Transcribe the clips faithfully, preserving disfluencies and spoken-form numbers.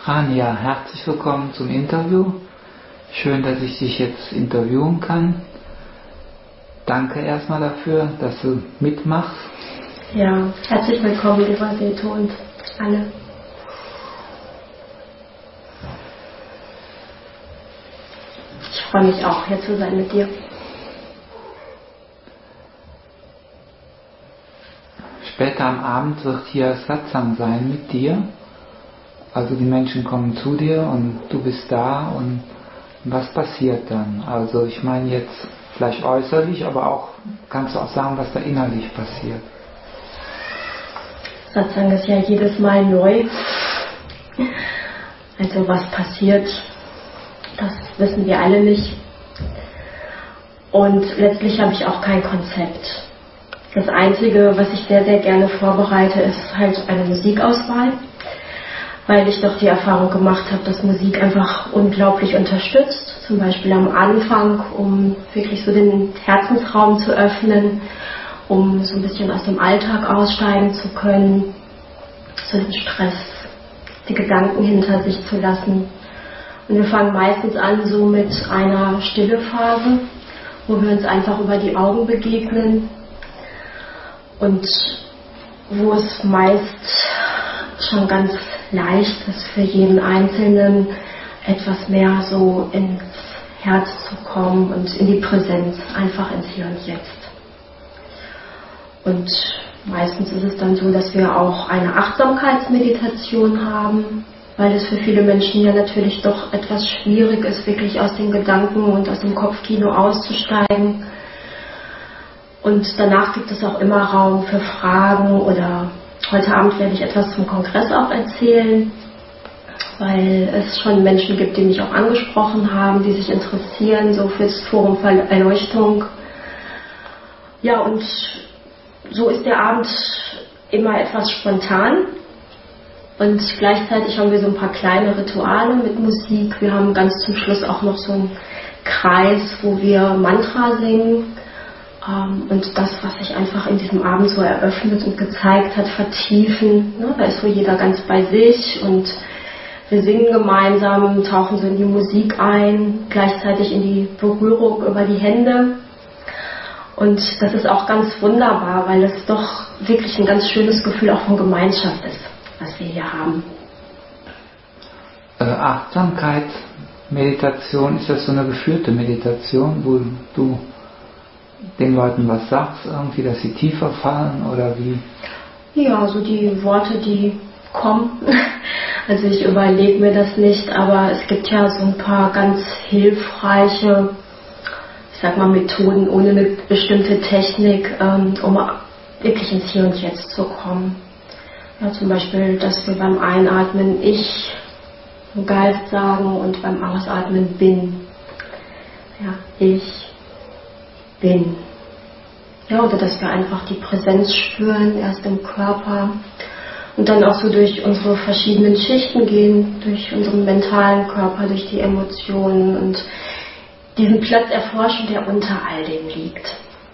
Rania, herzlich willkommen zum Interview. Schön, dass ich dich jetzt interviewen kann. Danke erstmal dafür, dass du mitmachst. Ja, herzlich willkommen, lieber Seto und alle. Ich freue mich auch, hier zu sein mit dir. Später am Abend wird hier Satsang sein mit dir. Also die Menschen kommen zu dir und du bist da und was passiert dann? Also ich meine jetzt vielleicht äußerlich, aber auch kannst du auch sagen, was da innerlich passiert. Satsang ist ja jedes Mal neu. Also was passiert, das wissen wir alle nicht. Und letztlich habe ich auch kein Konzept. Das Einzige, was ich sehr, sehr gerne vorbereite, ist halt eine Musikauswahl, weil ich doch die Erfahrung gemacht habe, dass Musik einfach unglaublich unterstützt. Zum Beispiel am Anfang, um wirklich so den Herzensraum zu öffnen, um so ein bisschen aus dem Alltag aussteigen zu können, so den Stress, die Gedanken hinter sich zu lassen. Und wir fangen meistens an so mit einer stille Phase, wo wir uns einfach über die Augen begegnen und wo es meist schon ganz leicht ist für jeden Einzelnen, etwas mehr so ins Herz zu kommen und in die Präsenz, einfach ins Hier und Jetzt. Und meistens ist es dann so, dass wir auch eine Achtsamkeitsmeditation haben, weil es für viele Menschen ja natürlich doch etwas schwierig ist, wirklich aus den Gedanken und aus dem Kopfkino auszusteigen. Und danach gibt es auch immer Raum für Fragen oder heute Abend werde ich etwas zum Kongress auch erzählen, weil es schon Menschen gibt, die mich auch angesprochen haben, die sich interessieren, so für das Forum für Erleuchtung. Ja, und so ist der Abend immer etwas spontan und gleichzeitig haben wir so ein paar kleine Rituale mit Musik. Wir haben ganz zum Schluss auch noch so einen Kreis, wo wir Mantra singen. Und das, was sich einfach in diesem Abend so eröffnet und gezeigt hat, vertiefen. Da ist so jeder ganz bei sich und wir singen gemeinsam, tauchen so in die Musik ein, gleichzeitig in die Berührung über die Hände. Und das ist auch ganz wunderbar, weil es doch wirklich ein ganz schönes Gefühl auch von Gemeinschaft ist, was wir hier haben. Äh, Achtsamkeit, Meditation, ist das so eine geführte Meditation, wo du den Leuten was sagst, irgendwie, dass sie tiefer fallen oder wie? Ja, so die Worte, die kommen. Also ich überlege mir das nicht, aber es gibt ja so ein paar ganz hilfreiche, ich sag mal, Methoden ohne eine bestimmte Technik, um wirklich ins Hier und Jetzt zu kommen. Ja, zum Beispiel, dass wir beim Einatmen Ich im Geist sagen und beim Ausatmen Bin. Ja, ich bin. Ja, oder dass wir einfach die Präsenz spüren, erst im Körper und dann auch so durch unsere verschiedenen Schichten gehen, durch unseren mentalen Körper, durch die Emotionen und diesen Platz erforschen, der unter all dem liegt.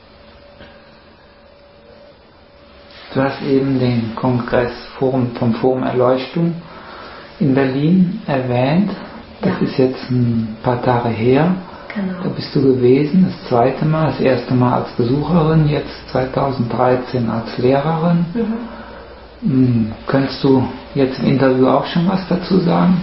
Du hast eben den Kongress Forum, vom Forum Erleuchtung in Berlin erwähnt. Das ja. ist jetzt ein paar Tage her. Genau. Da bist du gewesen, das zweite Mal, das erste Mal als Besucherin, jetzt zweitausenddreizehn als Lehrerin. Mhm. Hm, könntest du jetzt im Interview auch schon was dazu sagen?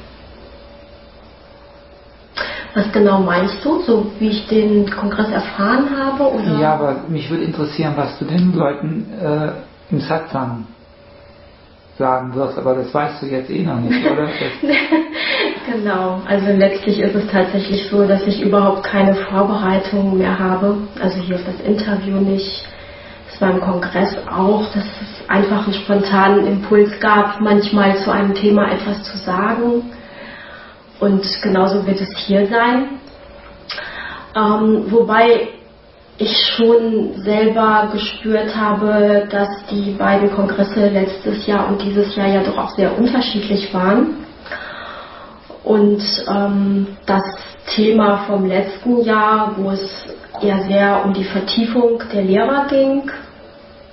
Was genau meinst du, so wie ich den Kongress erfahren habe? Oder? Ja, aber mich würde interessieren, was du den Leuten äh, im Satsang sagen wirst, aber das weißt du jetzt eh noch nicht, oder? Genau, also letztlich ist es tatsächlich so, dass ich überhaupt keine Vorbereitungen mehr habe, also hier auf das Interview nicht, es war im Kongress auch, dass es einfach einen spontanen Impuls gab, manchmal zu einem Thema etwas zu sagen und genauso wird es hier sein, ähm, wobei ich schon selber gespürt habe, dass die beiden Kongresse letztes Jahr und dieses Jahr ja doch auch sehr unterschiedlich waren. Und ähm, das Thema vom letzten Jahr, wo es eher sehr um die Vertiefung der Lehrer ging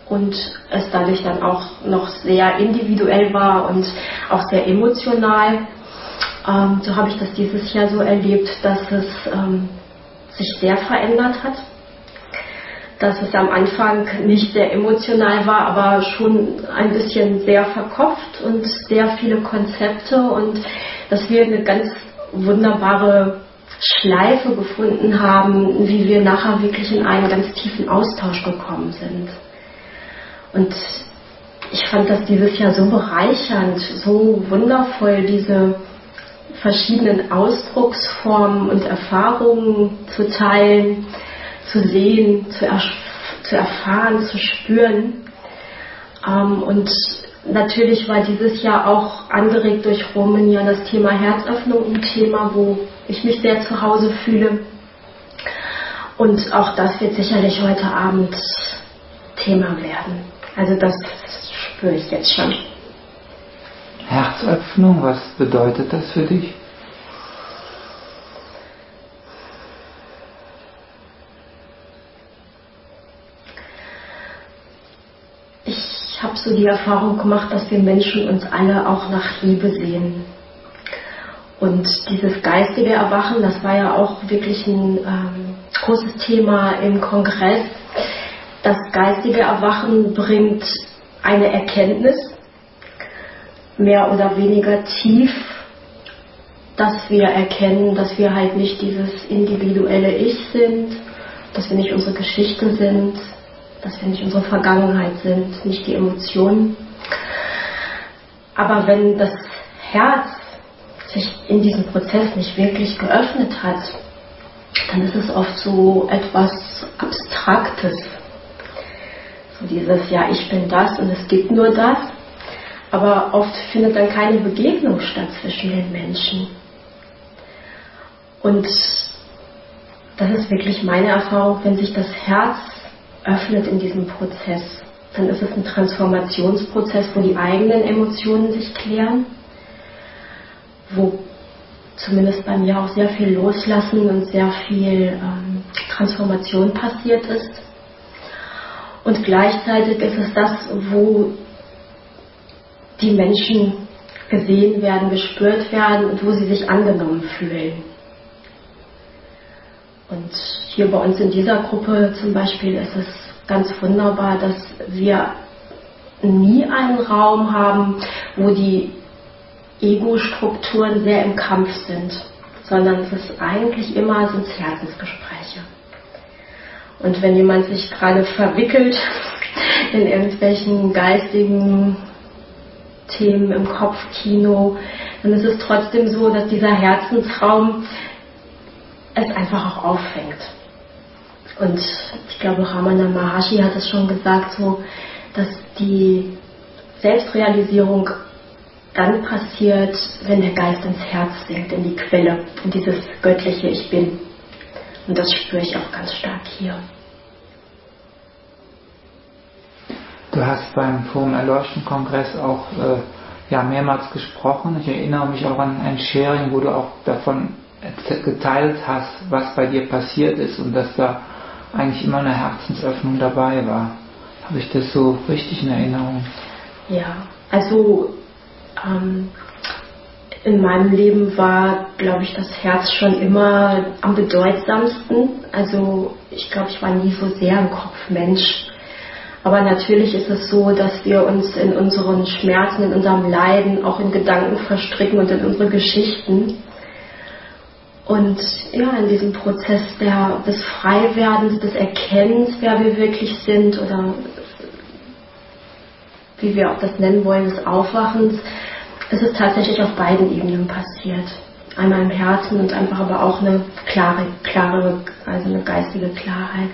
und es dadurch dann auch noch sehr individuell war und auch sehr emotional. Ähm, so habe ich das dieses Jahr so erlebt, dass es ähm, sich sehr verändert hat. Dass es am Anfang nicht sehr emotional war, aber schon ein bisschen sehr verkopft und sehr viele Konzepte und dass wir eine ganz wunderbare Schleife gefunden haben, wie wir nachher wirklich in einen ganz tiefen Austausch gekommen sind. Und ich fand das dieses Jahr so bereichernd, so wundervoll, diese verschiedenen Ausdrucksformen und Erfahrungen zu teilen, zu sehen, zu, erf- zu erfahren, zu spüren. Ähm, und natürlich war dieses Jahr auch angeregt durch Roman ja das Thema Herzöffnung ein Thema, wo ich mich sehr zu Hause fühle. Und auch das wird sicherlich heute Abend Thema werden. Also das spüre ich jetzt schon. Herzöffnung, was bedeutet das für dich? Ich habe so die Erfahrung gemacht, dass wir Menschen uns alle auch nach Liebe sehen. Und dieses geistige Erwachen, das war ja auch wirklich ein ähm, großes Thema im Kongress. Das geistige Erwachen bringt eine Erkenntnis, mehr oder weniger tief, dass wir erkennen, dass wir halt nicht dieses individuelle Ich sind, dass wir nicht unsere Geschichte sind, dass wir nicht unsere Vergangenheit sind, nicht die Emotionen. Aber wenn das Herz sich in diesem Prozess nicht wirklich geöffnet hat, dann ist es oft so etwas Abstraktes. So dieses, ja, ich bin das und es gibt nur das. Aber oft findet dann keine Begegnung statt zwischen den Menschen. Und das ist wirklich meine Erfahrung, wenn sich das Herz öffnet in diesem Prozess, dann ist es ein Transformationsprozess, wo die eigenen Emotionen sich klären, wo zumindest bei mir auch sehr viel Loslassen und sehr viel ähm, Transformation passiert ist. Und gleichzeitig ist es das, wo die Menschen gesehen werden, gespürt werden und wo sie sich angenommen fühlen. Und hier bei uns in dieser Gruppe zum Beispiel ist es ganz wunderbar, dass wir nie einen Raum haben, wo die Ego-Strukturen sehr im Kampf sind, sondern es ist eigentlich immer sind Herzensgespräche. Und wenn jemand sich gerade verwickelt in irgendwelchen geistigen Themen im Kopfkino, dann ist es trotzdem so, dass dieser Herzensraum es einfach auch auffängt. Und ich glaube, Ramana Maharshi hat es schon gesagt, so, dass die Selbstrealisierung dann passiert, wenn der Geist ins Herz sinkt, in die Quelle, in dieses göttliche Ich Bin. Und das spüre ich auch ganz stark hier. Du hast beim Forum Erleuchtung-Kongress auch äh, ja, mehrmals gesprochen. Ich erinnere mich auch an ein Sharing, wo du auch davon geteilt hast, was bei dir passiert ist und dass da eigentlich immer eine Herzensöffnung dabei war. Habe ich das so richtig in Erinnerung? Ja, also ähm, in meinem Leben war, glaube ich, das Herz schon immer am bedeutsamsten. Also ich glaube, ich war nie so sehr ein Kopfmensch. Aber natürlich ist es so, dass wir uns in unseren Schmerzen, in unserem Leiden, auch in Gedanken verstricken und in unsere Geschichten. Und ja, in diesem Prozess der, des Freiwerdens, des Erkennens, wer wir wirklich sind oder wie wir auch das nennen wollen, des Aufwachens, ist es tatsächlich auf beiden Ebenen passiert. Einmal im Herzen und einfach aber auch eine klare, klare, also eine geistige Klarheit.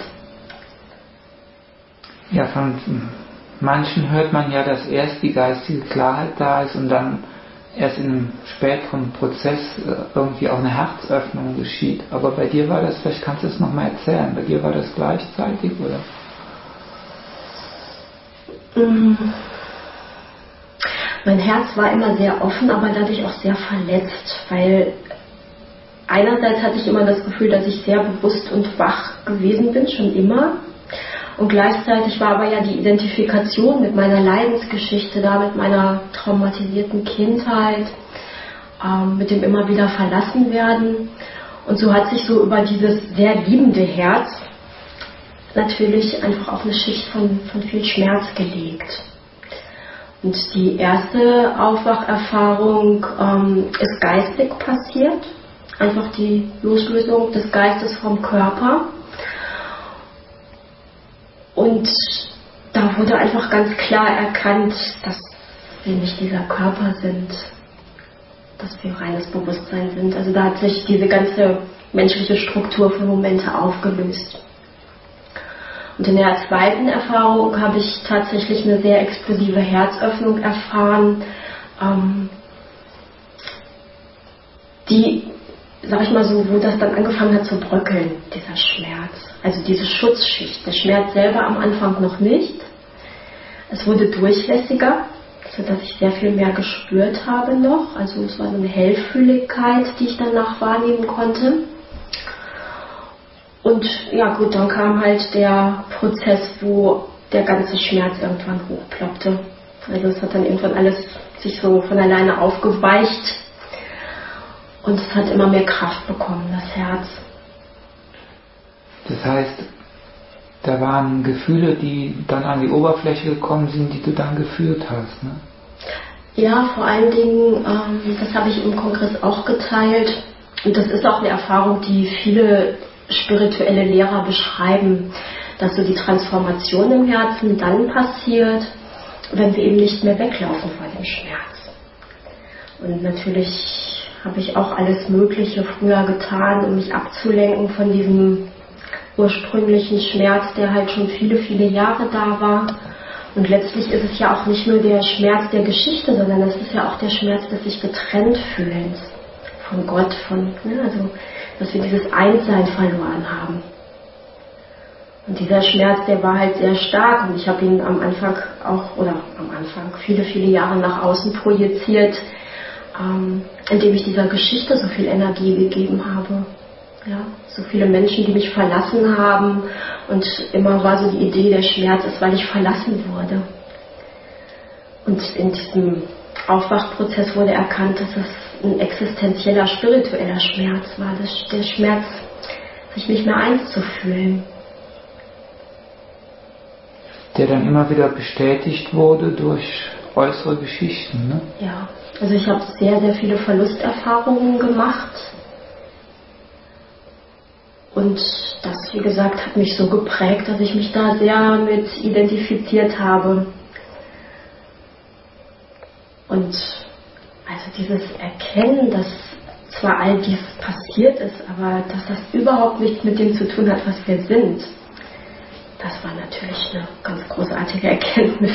Ja, von manchen hört man ja, dass erst die geistige Klarheit da ist und dann erst in einem späteren Prozess irgendwie auch eine Herzöffnung geschieht. Aber bei dir war das, vielleicht kannst du es nochmal erzählen, bei dir war das gleichzeitig, oder? Mein Herz war immer sehr offen, aber dadurch auch sehr verletzt, weil einerseits hatte ich immer das Gefühl, dass ich sehr bewusst und wach gewesen bin, schon immer. Und gleichzeitig war aber ja die Identifikation mit meiner Leidensgeschichte da, mit meiner traumatisierten Kindheit, ähm, mit dem immer wieder verlassen werden. Und so hat sich so über dieses sehr liebende Herz natürlich einfach auch eine Schicht von, von viel Schmerz gelegt. Und die erste Aufwacherfahrung ähm, ist geistig passiert, einfach die Loslösung des Geistes vom Körper. Und da wurde einfach ganz klar erkannt, dass wir nicht dieser Körper sind, dass wir reines Bewusstsein sind. Also da hat sich diese ganze menschliche Struktur für Momente aufgelöst. Und in der zweiten Erfahrung habe ich tatsächlich eine sehr explosive Herzöffnung erfahren, ähm, die, sag ich mal so, wo das dann angefangen hat zu bröckeln, dieser Schmerz. Also diese Schutzschicht. Der Schmerz selber am Anfang noch nicht. Es wurde durchlässiger, sodass ich sehr viel mehr gespürt habe noch. Also es war so eine Hellfühligkeit, die ich danach wahrnehmen konnte. Und ja gut, dann kam halt der Prozess, wo der ganze Schmerz irgendwann hochploppte. Also es hat dann irgendwann alles sich so von alleine aufgeweicht und es hat immer mehr Kraft bekommen, das Herz. Das heißt, da waren Gefühle, die dann an die Oberfläche gekommen sind, die du dann geführt hast, ne? Ja, vor allen Dingen, ähm, das habe ich im Kongress auch geteilt und das ist auch eine Erfahrung, die viele spirituelle Lehrer beschreiben, dass so die Transformation im Herzen dann passiert, wenn wir eben nicht mehr weglaufen vor dem Schmerz. Und natürlich habe ich auch alles Mögliche früher getan, um mich abzulenken von diesem ursprünglichen Schmerz, der halt schon viele, viele Jahre da war. Und letztlich ist es ja auch nicht nur der Schmerz der Geschichte, sondern es ist ja auch der Schmerz des sich getrennt fühlens von Gott, von, ne, also dass wir dieses Einssein verloren haben. Und dieser Schmerz, der war halt sehr stark und ich habe ihn am Anfang auch, oder am Anfang, viele, viele Jahre nach außen projiziert, ähm, indem ich dieser Geschichte so viel Energie gegeben habe. Ja, so viele Menschen, die mich verlassen haben und immer war so die Idee, der Schmerz ist, weil ich verlassen wurde. Und in diesem Aufwachprozess wurde erkannt, dass es ein existenzieller, spiritueller Schmerz war, das, der Schmerz, sich nicht mehr eins zu fühlen. Der dann immer wieder bestätigt wurde durch äußere Geschichten, ne? Ja, also ich habe sehr, sehr viele Verlusterfahrungen gemacht. Und das, wie gesagt, hat mich so geprägt, dass ich mich da sehr mit identifiziert habe. Und also dieses Erkennen, dass zwar all dies passiert ist, aber dass das überhaupt nichts mit dem zu tun hat, was wir sind, das war natürlich eine ganz großartige Erkenntnis.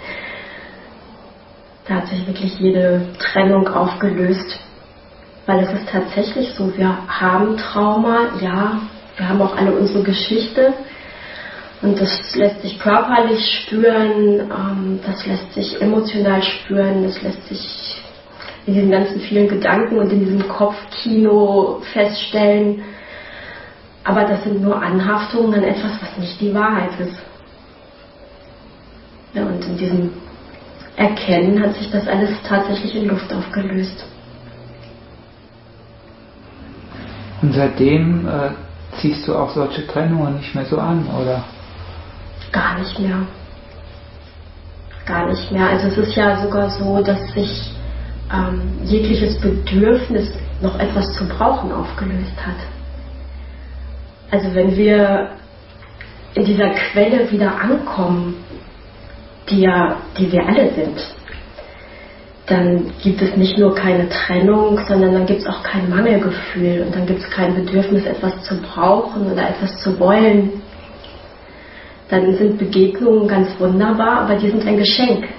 Da hat sich wirklich jede Trennung aufgelöst. Weil es ist tatsächlich so, wir haben Trauma, ja, wir haben auch alle unsere Geschichte und das lässt sich körperlich spüren, das lässt sich emotional spüren, das lässt sich in diesen ganzen vielen Gedanken und in diesem Kopfkino feststellen, aber das sind nur Anhaftungen an etwas, was nicht die Wahrheit ist. Ja, und in diesem Erkennen hat sich das alles tatsächlich in Luft aufgelöst. Und seitdem äh, ziehst du auch solche Trennungen nicht mehr so an, oder? Gar nicht mehr. Gar nicht mehr. Also es ist ja sogar so, dass sich ähm, jegliches Bedürfnis, noch etwas zu brauchen, aufgelöst hat. Also wenn wir in dieser Quelle wieder ankommen, die ja, die wir alle sind, dann gibt es nicht nur keine Trennung, sondern dann gibt es auch kein Mangelgefühl und dann gibt es kein Bedürfnis, etwas zu brauchen oder etwas zu wollen. Dann sind Begegnungen ganz wunderbar, aber die sind ein Geschenk.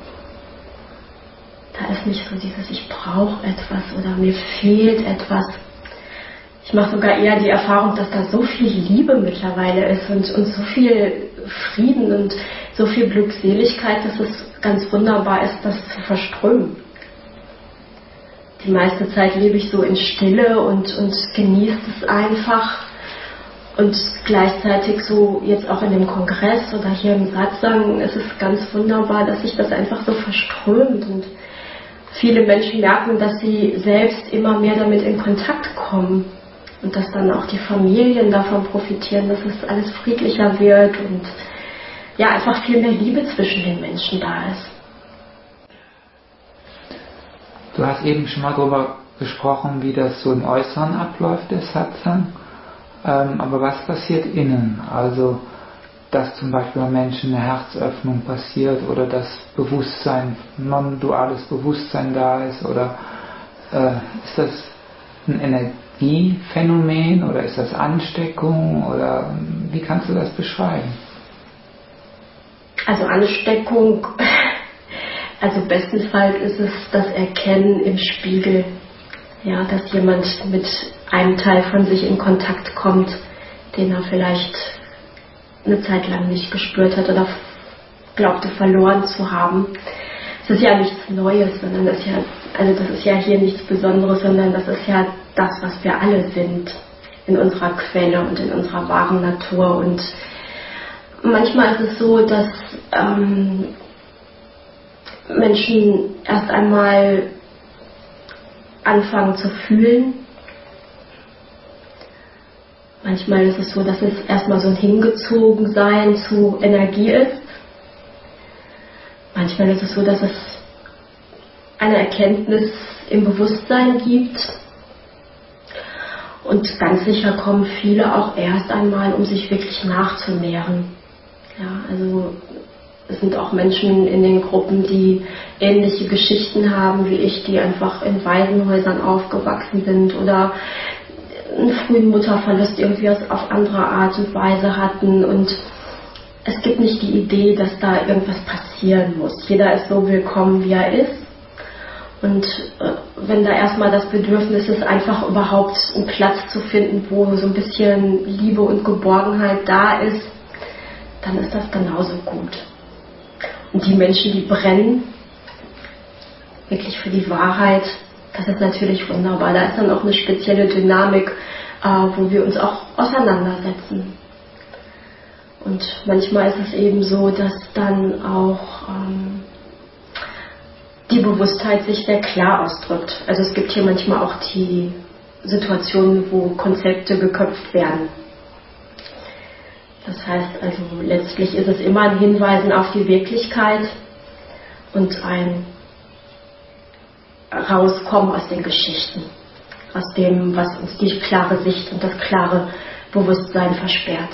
Da ist nicht so dieses, ich brauche etwas oder mir fehlt etwas. Ich mache sogar eher die Erfahrung, dass da so viel Liebe mittlerweile ist und, und so viel Frieden und so viel Glückseligkeit, dass es ganz wunderbar ist, das zu verströmen. Die meiste Zeit lebe ich so in Stille und, und genieße es einfach Und gleichzeitig so jetzt auch in dem Kongress oder hier im Satsang ist es ganz wunderbar, dass sich das einfach so verströmt und viele Menschen merken, dass sie selbst immer mehr damit in Kontakt kommen und dass dann auch die Familien davon profitieren, dass es alles friedlicher wird und ja, einfach viel mehr Liebe zwischen den Menschen da ist. Du hast eben schon mal darüber gesprochen, wie das so im Äußeren abläuft, der Satsang. Ähm, aber was passiert innen? Also, dass zum Beispiel bei Menschen eine Herzöffnung passiert oder dass Bewusstsein, non-duales Bewusstsein da ist, oder äh, ist das ein Energiephänomen oder ist das Ansteckung oder wie kannst du das beschreiben? Also Ansteckung, also bestenfalls ist es das Erkennen im Spiegel, ja, dass jemand mit einem Teil von sich in Kontakt kommt, den er vielleicht eine Zeit lang nicht gespürt hat oder glaubte verloren zu haben. Es ist ja nichts Neues, sondern das ist ja, also das ist ja hier nichts Besonderes, sondern das ist ja das, was wir alle sind in unserer Quelle und in unserer wahren Natur. Und manchmal ist es so, dass ähm, Menschen erst einmal anfangen zu fühlen. Manchmal ist es so, dass es erstmal so ein Hingezogensein zu Energie ist. Manchmal ist es so, dass es eine Erkenntnis im Bewusstsein gibt. Und ganz sicher kommen viele auch erst einmal, um sich wirklich nachzunähren. Ja, also es sind auch Menschen in den Gruppen, die ähnliche Geschichten haben wie ich, die einfach in Waisenhäusern aufgewachsen sind oder einen frühen Mutterverlust irgendwie auf andere Art und Weise hatten. Und es gibt nicht die Idee, dass da irgendwas passieren muss. Jeder ist so willkommen, wie er ist. Und äh, wenn da erstmal das Bedürfnis ist, einfach überhaupt einen Platz zu finden, wo so ein bisschen Liebe und Geborgenheit da ist, dann ist das genauso gut. Und die Menschen, die brennen, wirklich für die Wahrheit, das ist natürlich wunderbar. Da ist dann auch eine spezielle Dynamik, äh, wo wir uns auch auseinandersetzen. Und manchmal ist es eben so, dass dann auch ähm, die Bewusstheit sich sehr klar ausdrückt. Also es gibt hier manchmal auch die Situationen, wo Konzepte geköpft werden. Das heißt also, letztlich ist es immer ein Hinweisen auf die Wirklichkeit und ein Rauskommen aus den Geschichten, aus dem, was uns die klare Sicht und das klare Bewusstsein versperrt.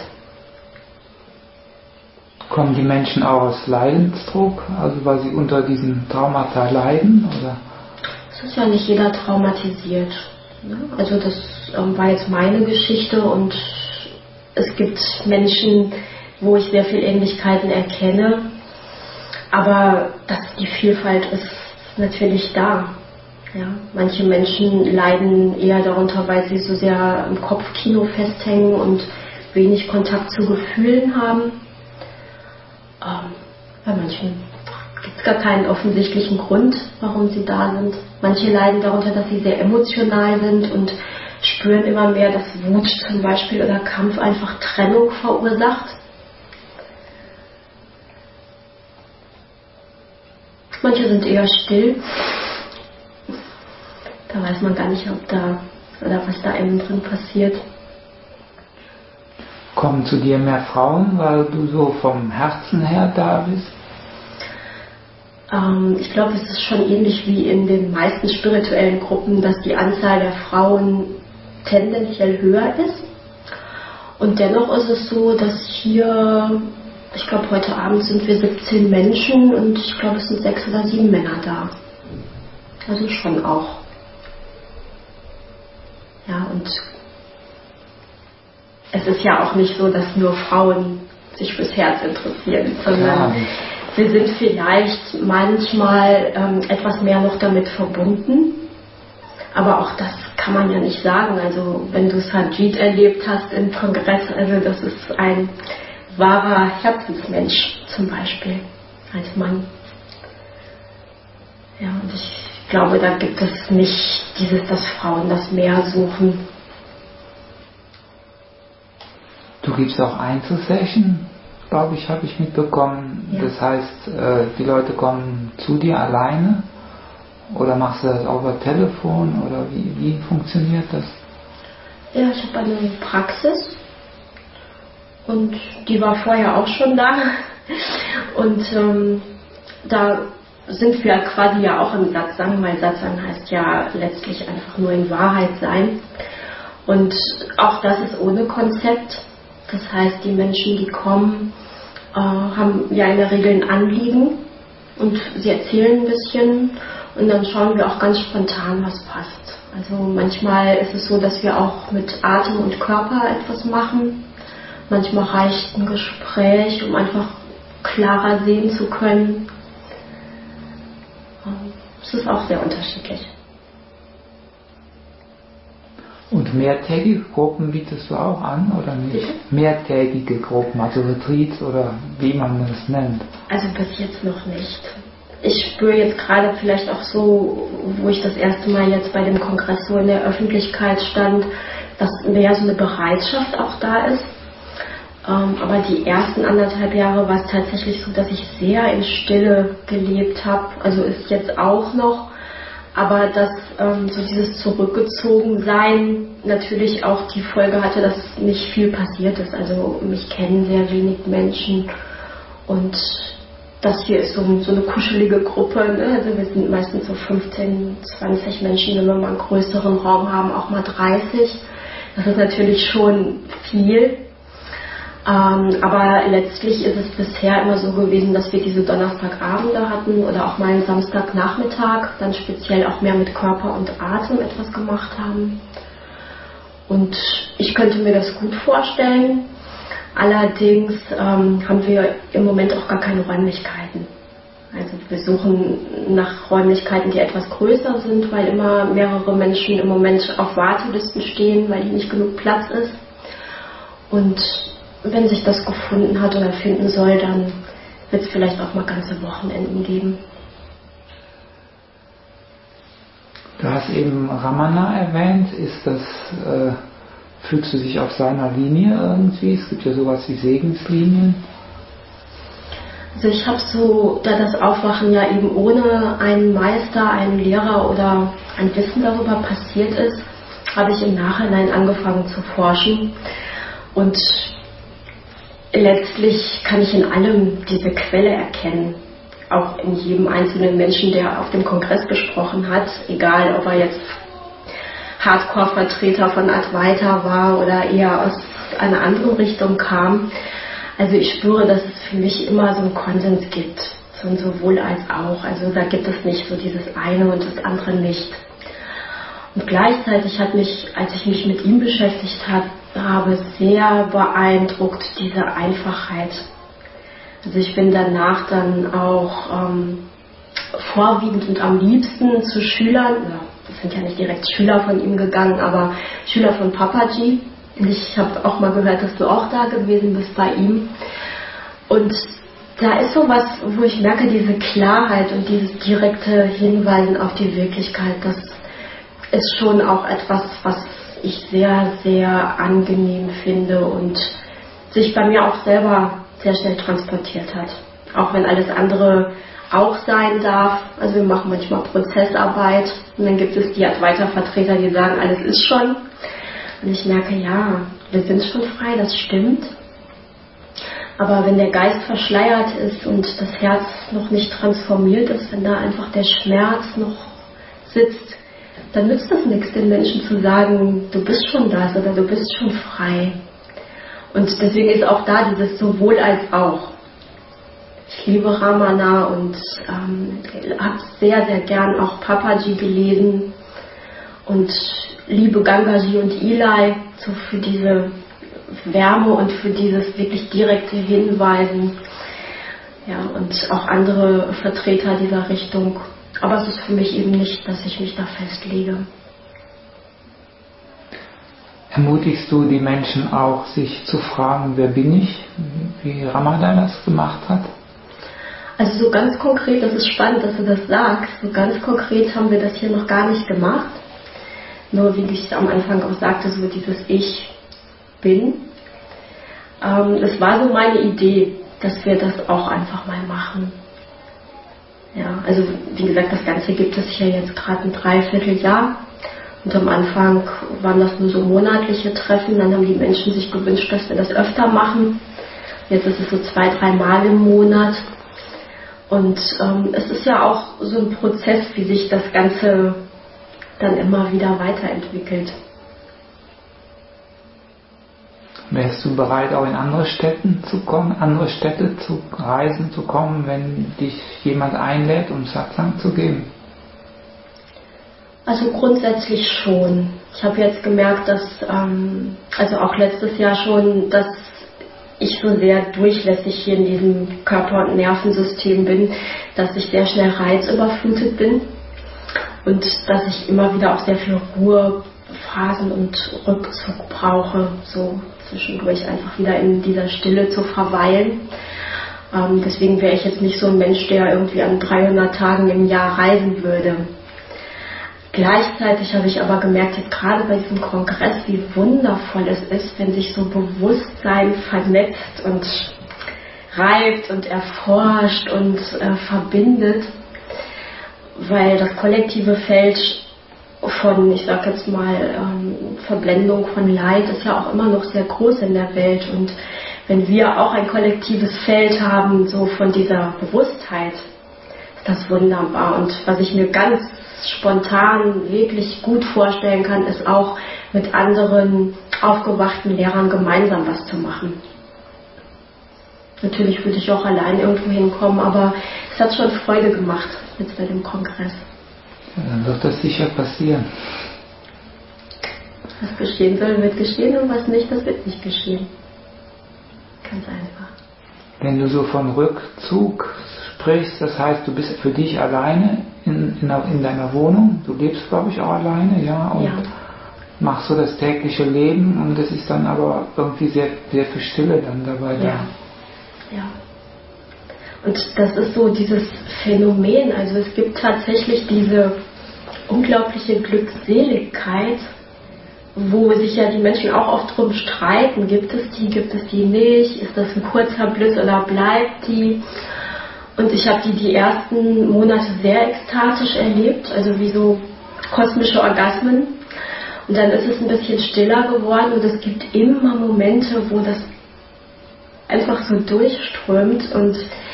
Kommen die Menschen auch aus Leidensdruck, also weil sie unter diesen Traumata leiden? Oder? Es ist ja nicht jeder traumatisiert. Also das war jetzt meine Geschichte und es gibt Menschen, wo ich sehr viele Ähnlichkeiten erkenne, aber das, die Vielfalt ist natürlich da. Ja, manche Menschen leiden eher darunter, weil sie so sehr im Kopfkino festhängen und wenig Kontakt zu Gefühlen haben. Ähm, bei manchen gibt es gar keinen offensichtlichen Grund, warum sie da sind. Manche leiden darunter, dass sie sehr emotional sind und spüren immer mehr, dass Wut zum Beispiel oder Kampf einfach Trennung verursacht. Manche sind eher still. Da weiß man gar nicht, ob da oder was da innen drin passiert. Kommen zu dir mehr Frauen, weil du so vom Herzen her da bist? Ähm, ich glaube, es ist schon ähnlich wie in den meisten spirituellen Gruppen, dass die Anzahl der Frauen tendenziell höher ist. Und dennoch ist es so, dass hier, ich glaube, heute Abend sind wir siebzehn Menschen und ich glaube, es sind sechs oder sieben Männer da. Also schon auch. Ja, und es ist ja auch nicht so, dass nur Frauen sich fürs Herz interessieren, sondern wir sind vielleicht manchmal ähm, etwas mehr noch damit verbunden. Aber auch das kann man ja nicht sagen. Also wenn du Sajid erlebt hast im Kongress, also das ist ein wahrer Herzensmensch zum Beispiel als Mann. Ja, und ich glaube, da gibt es nicht dieses, dass Frauen das mehr suchen. gibt es auch Einzelsession, glaube ich, habe ich mitbekommen. Ja. Das heißt, äh, die Leute kommen zu dir alleine oder machst du das auch über Telefon oder wie, wie funktioniert das? Ja, ich habe eine Praxis und die war vorher auch schon da und ähm, da sind wir quasi ja auch im Satsang, weil Satsang heißt ja letztlich einfach nur in Wahrheit sein. Und auch das ist ohne Konzept. Das heißt, die Menschen, die kommen, äh, haben ja in der Regel ein Anliegen und sie erzählen ein bisschen und dann schauen wir auch ganz spontan, was passt. Also manchmal ist es so, dass wir auch mit Atem und Körper etwas machen. Manchmal reicht ein Gespräch, um einfach klarer sehen zu können. Es ist auch sehr unterschiedlich. Und mehrtägige Gruppen bietest du auch an, oder nicht? Bitte? Mehrtägige Gruppen, also Retreats oder wie man das nennt? Also bis jetzt noch nicht. Ich spüre jetzt gerade vielleicht auch so, wo ich das erste Mal jetzt bei dem Kongress so in der Öffentlichkeit stand, dass mehr so eine Bereitschaft auch da ist. Ähm, aber die ersten anderthalb Jahre war es tatsächlich so, dass ich sehr in Stille gelebt habe. Also ist jetzt auch noch. Aber dass ähm, so dieses Zurückgezogensein natürlich auch die Folge hatte, dass nicht viel passiert ist. Also mich kennen sehr wenig Menschen und das hier ist so, so eine kuschelige Gruppe. Ne? Also wir sind meistens so fünfzehn, zwanzig Menschen, wenn wir mal einen größeren Raum haben, auch mal dreißig. Das ist natürlich schon viel. Ähm, aber letztlich ist es bisher immer so gewesen, dass wir diese Donnerstagabende hatten oder auch mal einen Samstagnachmittag, dann speziell auch mehr mit Körper und Atem etwas gemacht haben. Und ich könnte mir das gut vorstellen. Allerdings ähm, haben wir im Moment auch gar keine Räumlichkeiten. Also wir suchen nach Räumlichkeiten, die etwas größer sind, weil immer mehrere Menschen im Moment auf Wartelisten stehen, weil hier nicht genug Platz ist. Und wenn sich das gefunden hat oder finden soll, dann wird es vielleicht auch mal ganze Wochenenden geben. Du hast eben Ramana erwähnt. Ist das, äh, fühlst du dich auf seiner Linie irgendwie? Es gibt ja sowas wie Segenslinien. Also ich habe so, da das Aufwachen ja eben ohne einen Meister, einen Lehrer oder ein Wissen darüber passiert ist, habe ich im Nachhinein angefangen zu forschen. Und letztlich kann ich in allem diese Quelle erkennen. Auch in jedem einzelnen Menschen, der auf dem Kongress gesprochen hat. Egal, ob er jetzt Hardcore-Vertreter von Advaita war oder eher aus einer anderen Richtung kam. Also ich spüre, dass es für mich immer so einen Konsens gibt. So ein sowohl als auch. Also da gibt es nicht so dieses eine und das andere nicht. Und gleichzeitig hat mich, als ich mich mit ihm beschäftigt habe, habe sehr beeindruckt diese Einfachheit. Also ich bin danach dann auch ähm, vorwiegend und am liebsten zu Schülern, ja, das sind ja nicht direkt Schüler von ihm gegangen, aber Schüler von Papaji. Und ich habe auch mal gehört, dass du auch da gewesen bist bei ihm. Und da ist so was, wo ich merke, diese Klarheit und dieses direkte Hinweisen auf die Wirklichkeit, das ist schon auch etwas, was ich sehr, sehr angenehm finde und sich bei mir auch selber sehr schnell transportiert hat. Auch wenn alles andere auch sein darf. Also wir machen manchmal Prozessarbeit und dann gibt es die Advaita-Vertreter, die sagen, alles ist schon. Und ich merke, ja, wir sind schon frei, das stimmt. Aber wenn der Geist verschleiert ist und das Herz noch nicht transformiert ist, wenn da einfach der Schmerz noch sitzt, dann nützt es nichts, den Menschen zu sagen, du bist schon das oder du bist schon frei. Und deswegen ist auch da dieses sowohl als auch. Ich liebe Ramana und ähm, habe sehr, sehr gern auch Papaji gelesen und liebe Gangaji und Eli so für diese Wärme und für dieses wirklich direkte Hinweisen. Ja, und auch andere Vertreter dieser Richtung. Aber es ist für mich eben nicht, dass ich mich da festlege. Ermutigst du die Menschen auch, sich zu fragen, wer bin ich, wie Ramana das gemacht hat? Also so ganz konkret, das ist spannend, dass du das sagst, so ganz konkret haben wir das hier noch gar nicht gemacht. Nur wie ich am Anfang auch sagte, so dieses Ich bin. Ähm, es war so meine Idee, dass wir das auch einfach mal machen. Ja, also wie gesagt, das Ganze gibt es ja jetzt gerade ein Dreivierteljahr. Und am Anfang waren das nur so monatliche Treffen, dann haben die Menschen sich gewünscht, dass wir das öfter machen. Jetzt ist es so zwei, drei Mal im Monat. Und ähm, es ist ja auch so ein Prozess, wie sich das Ganze dann immer wieder weiterentwickelt. Wärst du bereit, auch in andere Städten zu kommen, andere Städte zu reisen zu kommen, wenn dich jemand einlädt, um Satsang zu geben? Also grundsätzlich schon. Ich habe jetzt gemerkt, dass, ähm, also auch letztes Jahr schon, dass ich so sehr durchlässig hier in diesem Körper- und Nervensystem bin, dass ich sehr schnell reizüberflutet bin und dass ich immer wieder auch sehr viel Ruhephasen und Rückzug brauche, so zwischendurch einfach wieder in dieser Stille zu verweilen. Ähm, deswegen wäre ich jetzt nicht so ein Mensch, der irgendwie an dreihundert Tagen im Jahr reisen würde. Gleichzeitig habe ich aber gemerkt, jetzt gerade bei diesem Kongress, wie wundervoll es ist, wenn sich so Bewusstsein vernetzt und reibt und erforscht und äh, verbindet, weil das kollektive Feld von, ich sag jetzt mal, ähm, Verblendung von Leid ist ja auch immer noch sehr groß in der Welt. Und wenn wir auch ein kollektives Feld haben, so von dieser Bewusstheit, ist das wunderbar. Und was ich mir ganz spontan wirklich gut vorstellen kann, ist auch mit anderen aufgewachten Lehrern gemeinsam was zu machen. Natürlich würde ich auch allein irgendwo hinkommen, aber es hat schon Freude gemacht jetzt bei dem Kongress. Ja, dann wird das sicher passieren. Was geschehen soll, wird geschehen und was nicht, das wird nicht geschehen. Ganz einfach. Wenn du so von Rückzug sprichst, das heißt, du bist für dich alleine in, in, in deiner Wohnung, du lebst, glaube ich, auch alleine, ja, und ja. machst so das tägliche Leben und es ist dann aber irgendwie sehr, sehr viel Stille dann dabei da. Ja. ja. Und das ist so dieses Phänomen, also es gibt tatsächlich diese unglaubliche Glückseligkeit, wo sich ja die Menschen auch oft drum streiten, gibt es die, gibt es die nicht, ist das ein kurzer Blitz oder bleibt die? Und ich habe die die ersten Monate sehr ekstatisch erlebt, also wie so kosmische Orgasmen. Und dann ist es ein bisschen stiller geworden und es gibt immer Momente, wo das einfach so durchströmt und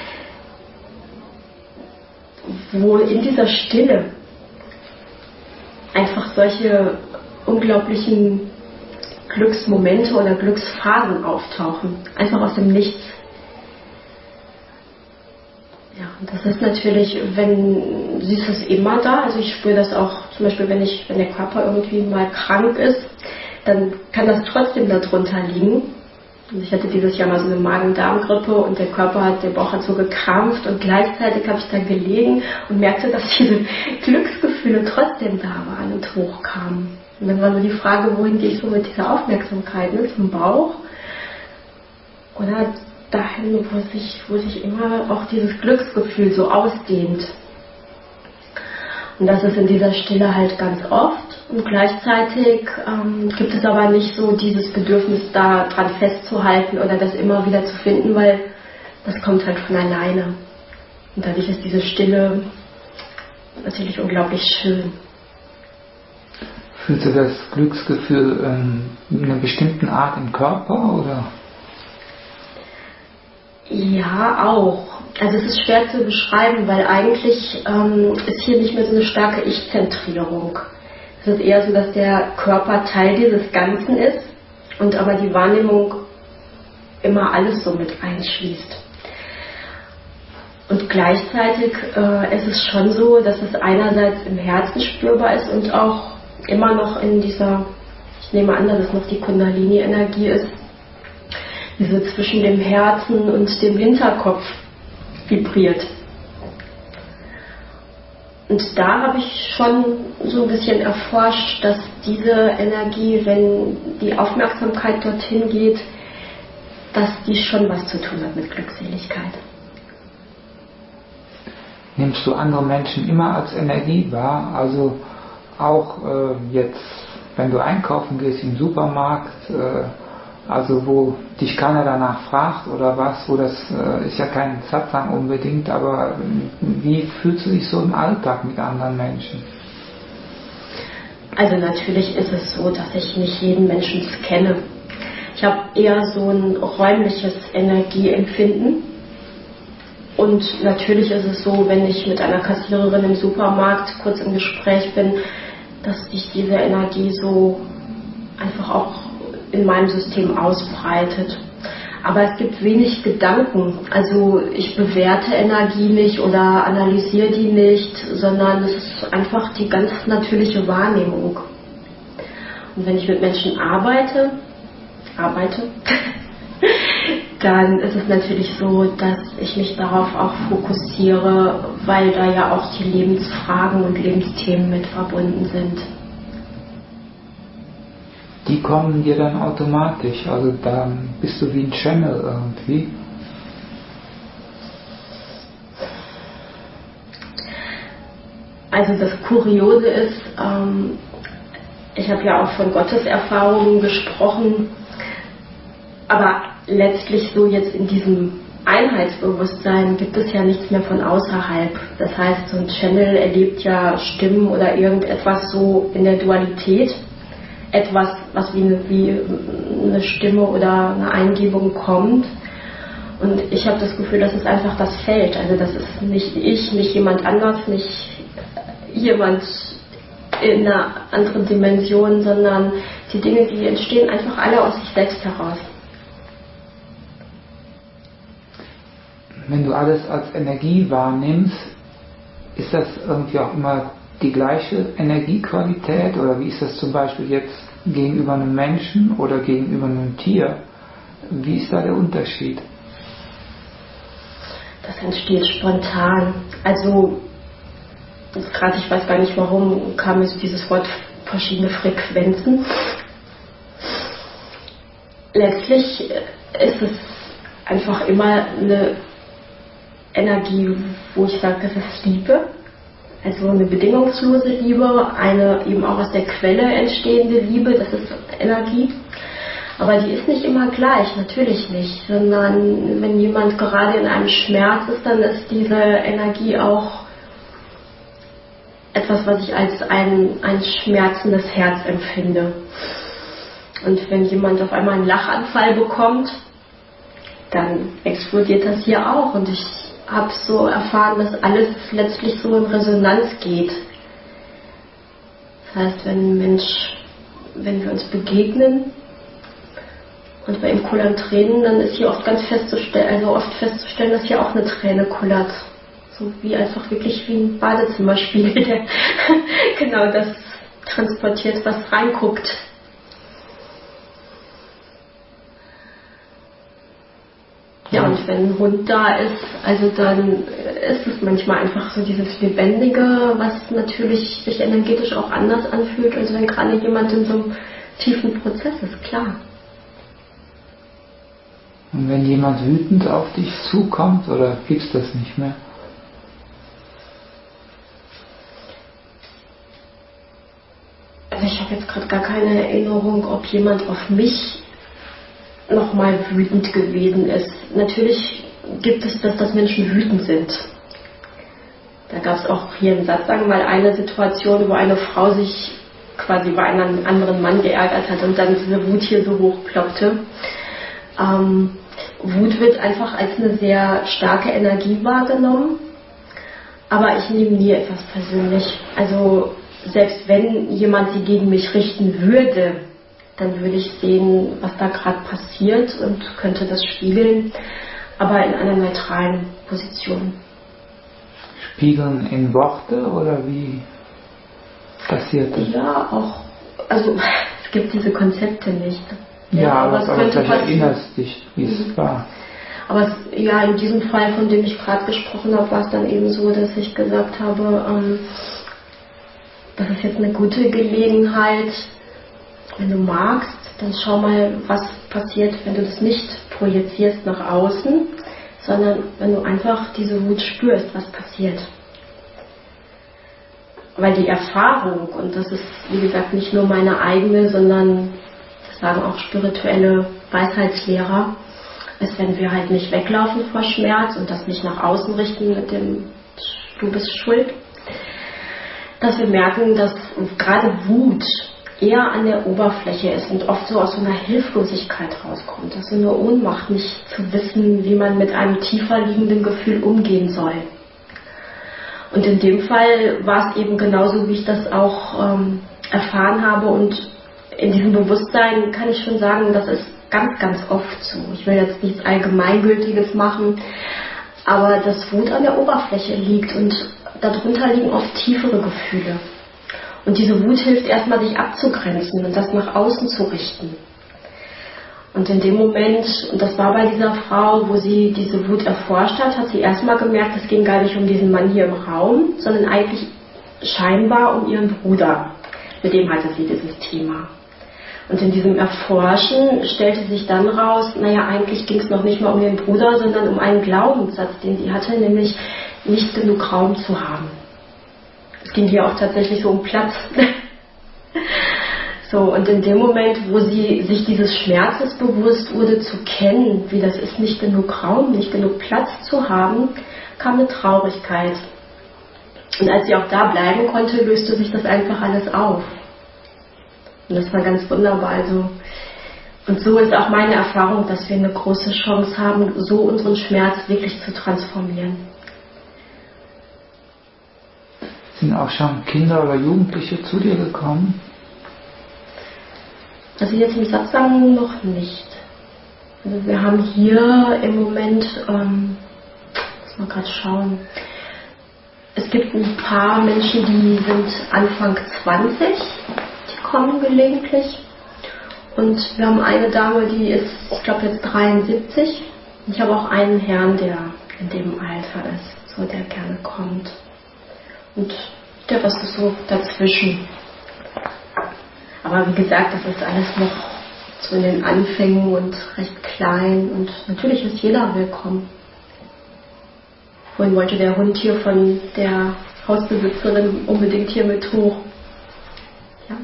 wo in dieser Stille einfach solche unglaublichen Glücksmomente oder Glücksphasen auftauchen, einfach aus dem Nichts. Ja, und das ist natürlich, wenn, siehst du es immer da, also ich spüre das auch, zum Beispiel, wenn ich, wenn der Körper irgendwie mal krank ist, dann kann das trotzdem darunter liegen. Und ich hatte dieses Jahr mal so eine Magen-Darm-Grippe und der Körper hat, der Bauch hat so gekrampft und gleichzeitig habe ich da gelegen und merkte, dass diese Glücksgefühle trotzdem da waren und hochkamen. Und dann war so die Frage, wohin gehe ich so mit dieser Aufmerksamkeit, ne? Zum Bauch oder dahin, wo sich, wo sich immer auch dieses Glücksgefühl so ausdehnt. Und das ist in dieser Stille halt ganz oft. Und gleichzeitig ähm, gibt es aber nicht so dieses Bedürfnis, da dran festzuhalten oder das immer wieder zu finden, weil das kommt halt von alleine. Und dadurch ist diese Stille natürlich unglaublich schön. Fühlst du das Glücksgefühl ähm, in einer bestimmten Art im Körper, oder? Ja, auch. Also es ist schwer zu beschreiben, weil eigentlich ähm, ist hier nicht mehr so eine starke Ich-Zentrierung. Es ist eher so, dass der Körper Teil dieses Ganzen ist und aber die Wahrnehmung immer alles so mit einschließt. Und gleichzeitig äh, ist es schon so, dass es einerseits im Herzen spürbar ist und auch immer noch in dieser, ich nehme an, dass es noch die Kundalini-Energie ist, die so zwischen dem Herzen und dem Hinterkopf vibriert. Und da habe ich schon so ein bisschen erforscht, dass diese Energie, wenn die Aufmerksamkeit dorthin geht, dass die schon was zu tun hat mit Glückseligkeit. Nimmst du andere Menschen immer als Energie wahr? Also auch äh, jetzt, wenn du einkaufen gehst im Supermarkt, äh, Also wo dich keiner danach fragt oder was, wo das äh, ist ja kein Satsang unbedingt, aber wie fühlst du dich so im Alltag mit anderen Menschen? Also natürlich ist es so, dass ich nicht jeden Menschen kenne. Ich habe eher so ein räumliches Energieempfinden. Und natürlich ist es so, wenn ich mit einer Kassiererin im Supermarkt kurz im Gespräch bin, dass sich diese Energie so einfach auch in meinem System ausbreitet. Aber es gibt wenig Gedanken. Also ich bewerte Energie nicht oder analysiere die nicht, sondern es ist einfach die ganz natürliche Wahrnehmung. Und wenn ich mit Menschen arbeite, arbeite, dann ist es natürlich so, dass ich mich darauf auch fokussiere, weil da ja auch die Lebensfragen und Lebensthemen mit verbunden sind. Die kommen dir dann automatisch, also dann bist du wie ein Channel irgendwie. Also das Kuriose ist, ähm, ich habe ja auch von Gotteserfahrungen gesprochen, aber letztlich so jetzt in diesem Einheitsbewusstsein gibt es ja nichts mehr von außerhalb. Das heißt, so ein Channel erlebt ja Stimmen oder irgendetwas so in der Dualität. Etwas, was wie eine, wie eine Stimme oder eine Eingebung kommt. Und ich habe das Gefühl, das ist einfach das Feld. Also das ist nicht ich, nicht jemand anders, nicht jemand in einer anderen Dimension, sondern die Dinge, die entstehen einfach alle aus sich selbst heraus. Wenn du alles als Energie wahrnimmst, ist das irgendwie auch immer die gleiche Energiequalität oder wie ist das zum Beispiel jetzt gegenüber einem Menschen oder gegenüber einem Tier? Wie ist da der Unterschied? Das entsteht spontan. Also gerade, ich weiß gar nicht warum, kam jetzt dieses Wort verschiedene Frequenzen. Letztlich ist es einfach immer eine Energie, wo ich sage, das ist Liebe. Also eine bedingungslose Liebe, eine eben auch aus der Quelle entstehende Liebe, das ist Energie. Aber die ist nicht immer gleich, natürlich nicht. Sondern wenn jemand gerade in einem Schmerz ist, dann ist diese Energie auch etwas, was ich als ein, ein schmerzendes Herz empfinde. Und wenn jemand auf einmal einen Lachanfall bekommt, dann explodiert das hier auch. Und ich habe so erfahren, dass alles letztlich so in Resonanz geht. Das heißt, wenn ein Mensch, wenn wir uns begegnen und bei ihm kullern Tränen, dann ist hier oft ganz festzustellen, also oft festzustellen, dass hier auch eine Träne kullert. So wie einfach wirklich wie ein Badezimmerspiegel, der genau das transportiert, was reinguckt. Ja, und wenn ein Hund da ist, also dann ist es manchmal einfach so dieses Lebendige, was natürlich sich energetisch auch anders anfühlt, als wenn gerade jemand in so einem tiefen Prozess ist, klar. Und wenn jemand wütend auf dich zukommt, oder gibt's das nicht mehr? Also ich habe jetzt gerade gar keine Erinnerung, ob jemand auf mich nochmal wütend gewesen ist. Natürlich gibt es das, dass Menschen wütend sind. Da gab es auch hier im Satsang mal eine Situation, wo eine Frau sich quasi über einen anderen Mann geärgert hat und dann diese Wut hier so hochploppte. Ähm, Wut wird einfach als eine sehr starke Energie wahrgenommen, aber ich nehme nie etwas persönlich. Also selbst wenn jemand sie gegen mich richten würde, dann würde ich sehen, was da gerade passiert und könnte das spiegeln, aber in einer neutralen Position. Spiegeln in Worte oder wie passiert das? Ja, auch, also es gibt diese Konzepte nicht. Ja, ja aber, aber es könnte passieren. Erinnerst dich, wie es mhm. war. Aber es, ja, in diesem Fall, von dem ich gerade gesprochen habe, war es dann eben so, dass ich gesagt habe, ähm, das ist jetzt eine gute Gelegenheit. Wenn du magst, dann schau mal, was passiert, wenn du das nicht projizierst nach außen, sondern wenn du einfach diese Wut spürst, was passiert. Weil die Erfahrung, und das ist wie gesagt nicht nur meine eigene, sondern das sagen auch spirituelle Weisheitslehrer, ist, wenn wir halt nicht weglaufen vor Schmerz und das nicht nach außen richten mit dem Du bist schuld, dass wir merken, dass gerade Wut eher an der Oberfläche ist und oft so aus so einer Hilflosigkeit rauskommt, aus so einer Ohnmacht, nicht zu wissen, wie man mit einem tiefer liegenden Gefühl umgehen soll. Und in dem Fall war es eben genauso, wie ich das auch ähm, erfahren habe, und in diesem Bewusstsein kann ich schon sagen, das ist ganz, ganz oft so. Ich will jetzt nichts Allgemeingültiges machen, aber dass Wut an der Oberfläche liegt und darunter liegen oft tiefere Gefühle. Und diese Wut hilft erstmal, sich abzugrenzen und das nach außen zu richten. Und in dem Moment, und das war bei dieser Frau, wo sie diese Wut erforscht hat, hat sie erstmal gemerkt, es ging gar nicht um diesen Mann hier im Raum, sondern eigentlich scheinbar um ihren Bruder. Mit dem hatte sie dieses Thema. Und in diesem Erforschen stellte sich dann raus, naja, eigentlich ging es noch nicht mal um den Bruder, sondern um einen Glaubenssatz, den sie hatte, nämlich nicht genug Raum zu haben. Es ging hier auch tatsächlich so um Platz. So, und in dem Moment, wo sie sich dieses Schmerzes bewusst wurde, zu kennen, wie das ist, nicht genug Raum, nicht genug Platz zu haben, kam eine Traurigkeit. Und als sie auch da bleiben konnte, löste sich das einfach alles auf. Und das war ganz wunderbar. Also, und so ist auch meine Erfahrung, dass wir eine große Chance haben, so unseren Schmerz wirklich zu transformieren. Sind auch schon Kinder oder Jugendliche zu dir gekommen? Also jetzt im Satsang noch nicht. Also wir haben hier im Moment, ähm, muss man gerade schauen, es gibt ein paar Menschen, die sind Anfang zwanzig, die kommen gelegentlich. Und wir haben eine Dame, die ist, ich glaube jetzt dreiundsiebzig. Ich habe auch einen Herrn, der in dem Alter ist, so der gerne kommt. Und der Rest ist so dazwischen. Aber wie gesagt, das ist alles noch so in den Anfängen und recht klein. Und natürlich ist jeder willkommen. Vorhin wollte der Hund hier von der Hausbesitzerin unbedingt hier mit hoch. Ja.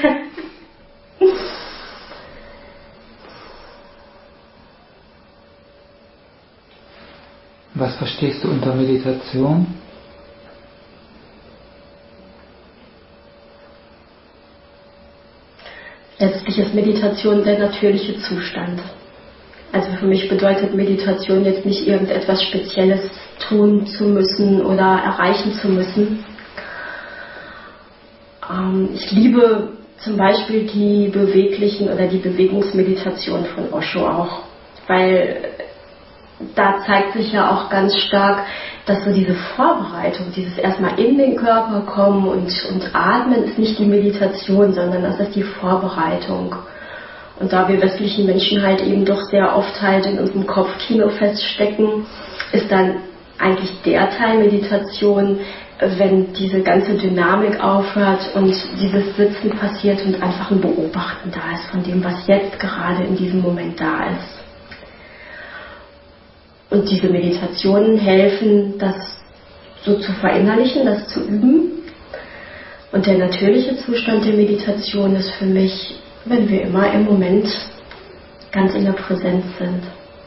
Was verstehst du unter Meditation? Letztlich ist Meditation der natürliche Zustand. Also für mich bedeutet Meditation jetzt nicht irgendetwas Spezielles tun zu müssen oder erreichen zu müssen. Ähm, ich liebe zum Beispiel die beweglichen oder die Bewegungsmeditation von Osho auch, weil da zeigt sich ja auch ganz stark, dass so diese Vorbereitung, dieses erstmal in den Körper kommen und, und atmen, ist nicht die Meditation, sondern das ist die Vorbereitung. Und da wir westlichen Menschen halt eben doch sehr oft halt in unserem Kopfkino feststecken, ist dann eigentlich der Teil Meditation, wenn diese ganze Dynamik aufhört und dieses Sitzen passiert und einfach ein Beobachten da ist von dem, was jetzt gerade in diesem Moment da ist. Und diese Meditationen helfen, das so zu verinnerlichen, das zu üben. Und der natürliche Zustand der Meditation ist für mich, wenn wir immer im Moment ganz in der Präsenz sind.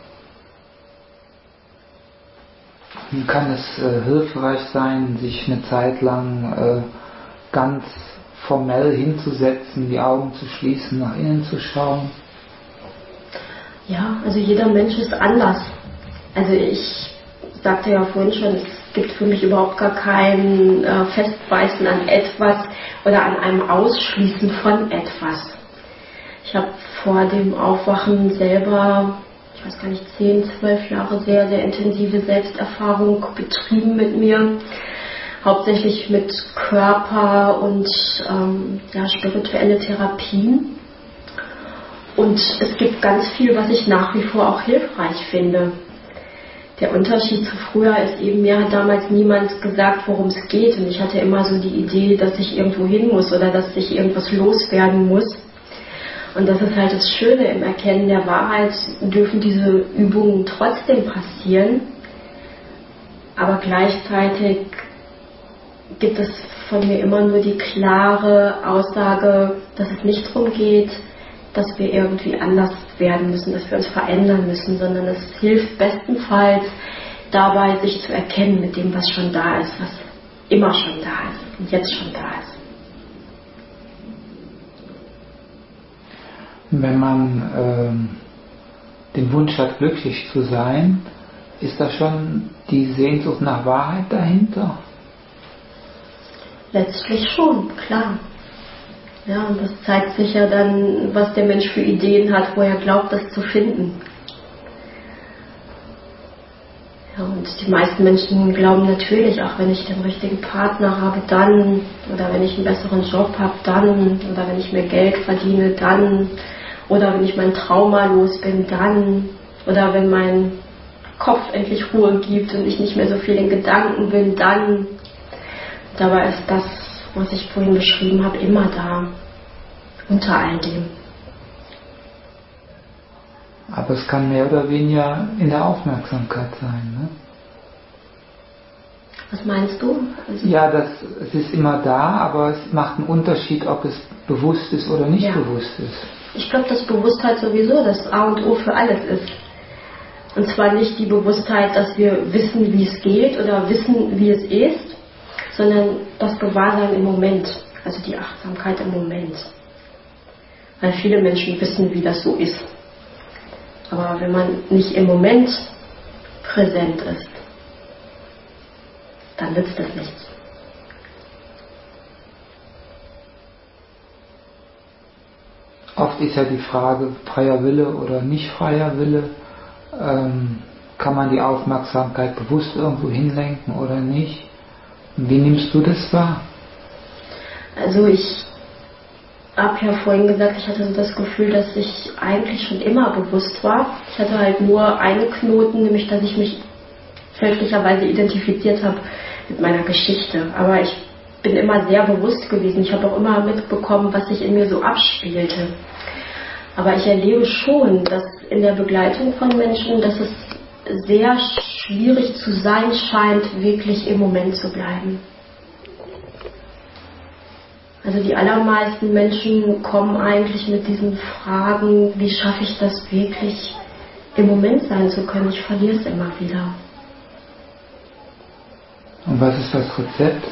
Kann es äh, hilfreich sein, sich eine Zeit lang äh, ganz formell hinzusetzen, die Augen zu schließen, nach innen zu schauen? Ja, also jeder Mensch ist anders. Also ich sagte ja vorhin schon, es gibt für mich überhaupt gar kein äh, Festbeißen an etwas oder an einem Ausschließen von etwas. Ich habe vor dem Aufwachen selber, ich weiß gar nicht, zehn, zwölf Jahre sehr, sehr intensive Selbsterfahrung betrieben mit mir. Hauptsächlich mit Körper und ähm, ja, spirituelle Therapien. Und es gibt ganz viel, was ich nach wie vor auch hilfreich finde. Der Unterschied zu früher ist eben, mir hat damals niemand gesagt, worum es geht. Und ich hatte immer so die Idee, dass ich irgendwo hin muss oder dass ich irgendwas loswerden muss. Und das ist halt das Schöne, im Erkennen der Wahrheit dürfen diese Übungen trotzdem passieren. Aber gleichzeitig gibt es von mir immer nur die klare Aussage, dass es nicht darum geht, dass wir irgendwie anders werden müssen, dass wir uns verändern müssen, sondern es hilft bestenfalls dabei, sich zu erkennen mit dem, was schon da ist, was immer schon da ist und jetzt schon da ist. Wenn man ähm, den Wunsch hat, glücklich zu sein, ist da schon die Sehnsucht nach Wahrheit dahinter? Letztlich schon, klar. Ja, und das zeigt sich ja dann, was der Mensch für Ideen hat, wo er glaubt, das zu finden. Ja, und die meisten Menschen glauben natürlich, auch wenn ich den richtigen Partner habe, dann, oder wenn ich einen besseren Job habe, dann, oder wenn ich mehr Geld verdiene, dann, oder wenn ich mein Trauma los bin, dann, oder wenn mein Kopf endlich Ruhe gibt und ich nicht mehr so viel in Gedanken bin, dann. Dabei ist das, was ich vorhin beschrieben habe, immer da, unter all dem. Aber es kann mehr oder weniger in der Aufmerksamkeit sein, ne? Was meinst du? Also ja, das, es ist immer da, aber es macht einen Unterschied, ob es bewusst ist oder nicht ja. bewusst ist. Ich glaube, dass Bewusstheit sowieso das A und O für alles ist. Und zwar nicht die Bewusstheit, dass wir wissen, wie es geht oder wissen, wie es ist, sondern das Gewahrsein im Moment, also die Achtsamkeit im Moment. Weil viele Menschen wissen, wie das so ist. Aber wenn man nicht im Moment präsent ist, dann nützt das nichts. Oft ist ja die Frage, freier Wille oder nicht freier Wille, ähm, kann man die Aufmerksamkeit bewusst irgendwo hinlenken oder nicht? Wie nimmst du das wahr? Also ich habe ja vorhin gesagt, ich hatte so das Gefühl, dass ich eigentlich schon immer bewusst war. Ich hatte halt nur einen Knoten, nämlich dass ich mich fälschlicherweise identifiziert habe mit meiner Geschichte. Aber ich bin immer sehr bewusst gewesen. Ich habe auch immer mitbekommen, was sich in mir so abspielte. Aber ich erlebe schon, dass in der Begleitung von Menschen, dass es sehr schwierig zu sein scheint, wirklich im Moment zu bleiben. Also die allermeisten Menschen kommen eigentlich mit diesen Fragen, wie schaffe ich das wirklich, im Moment sein zu können? Ich verliere es immer wieder. Und was ist das Rezept?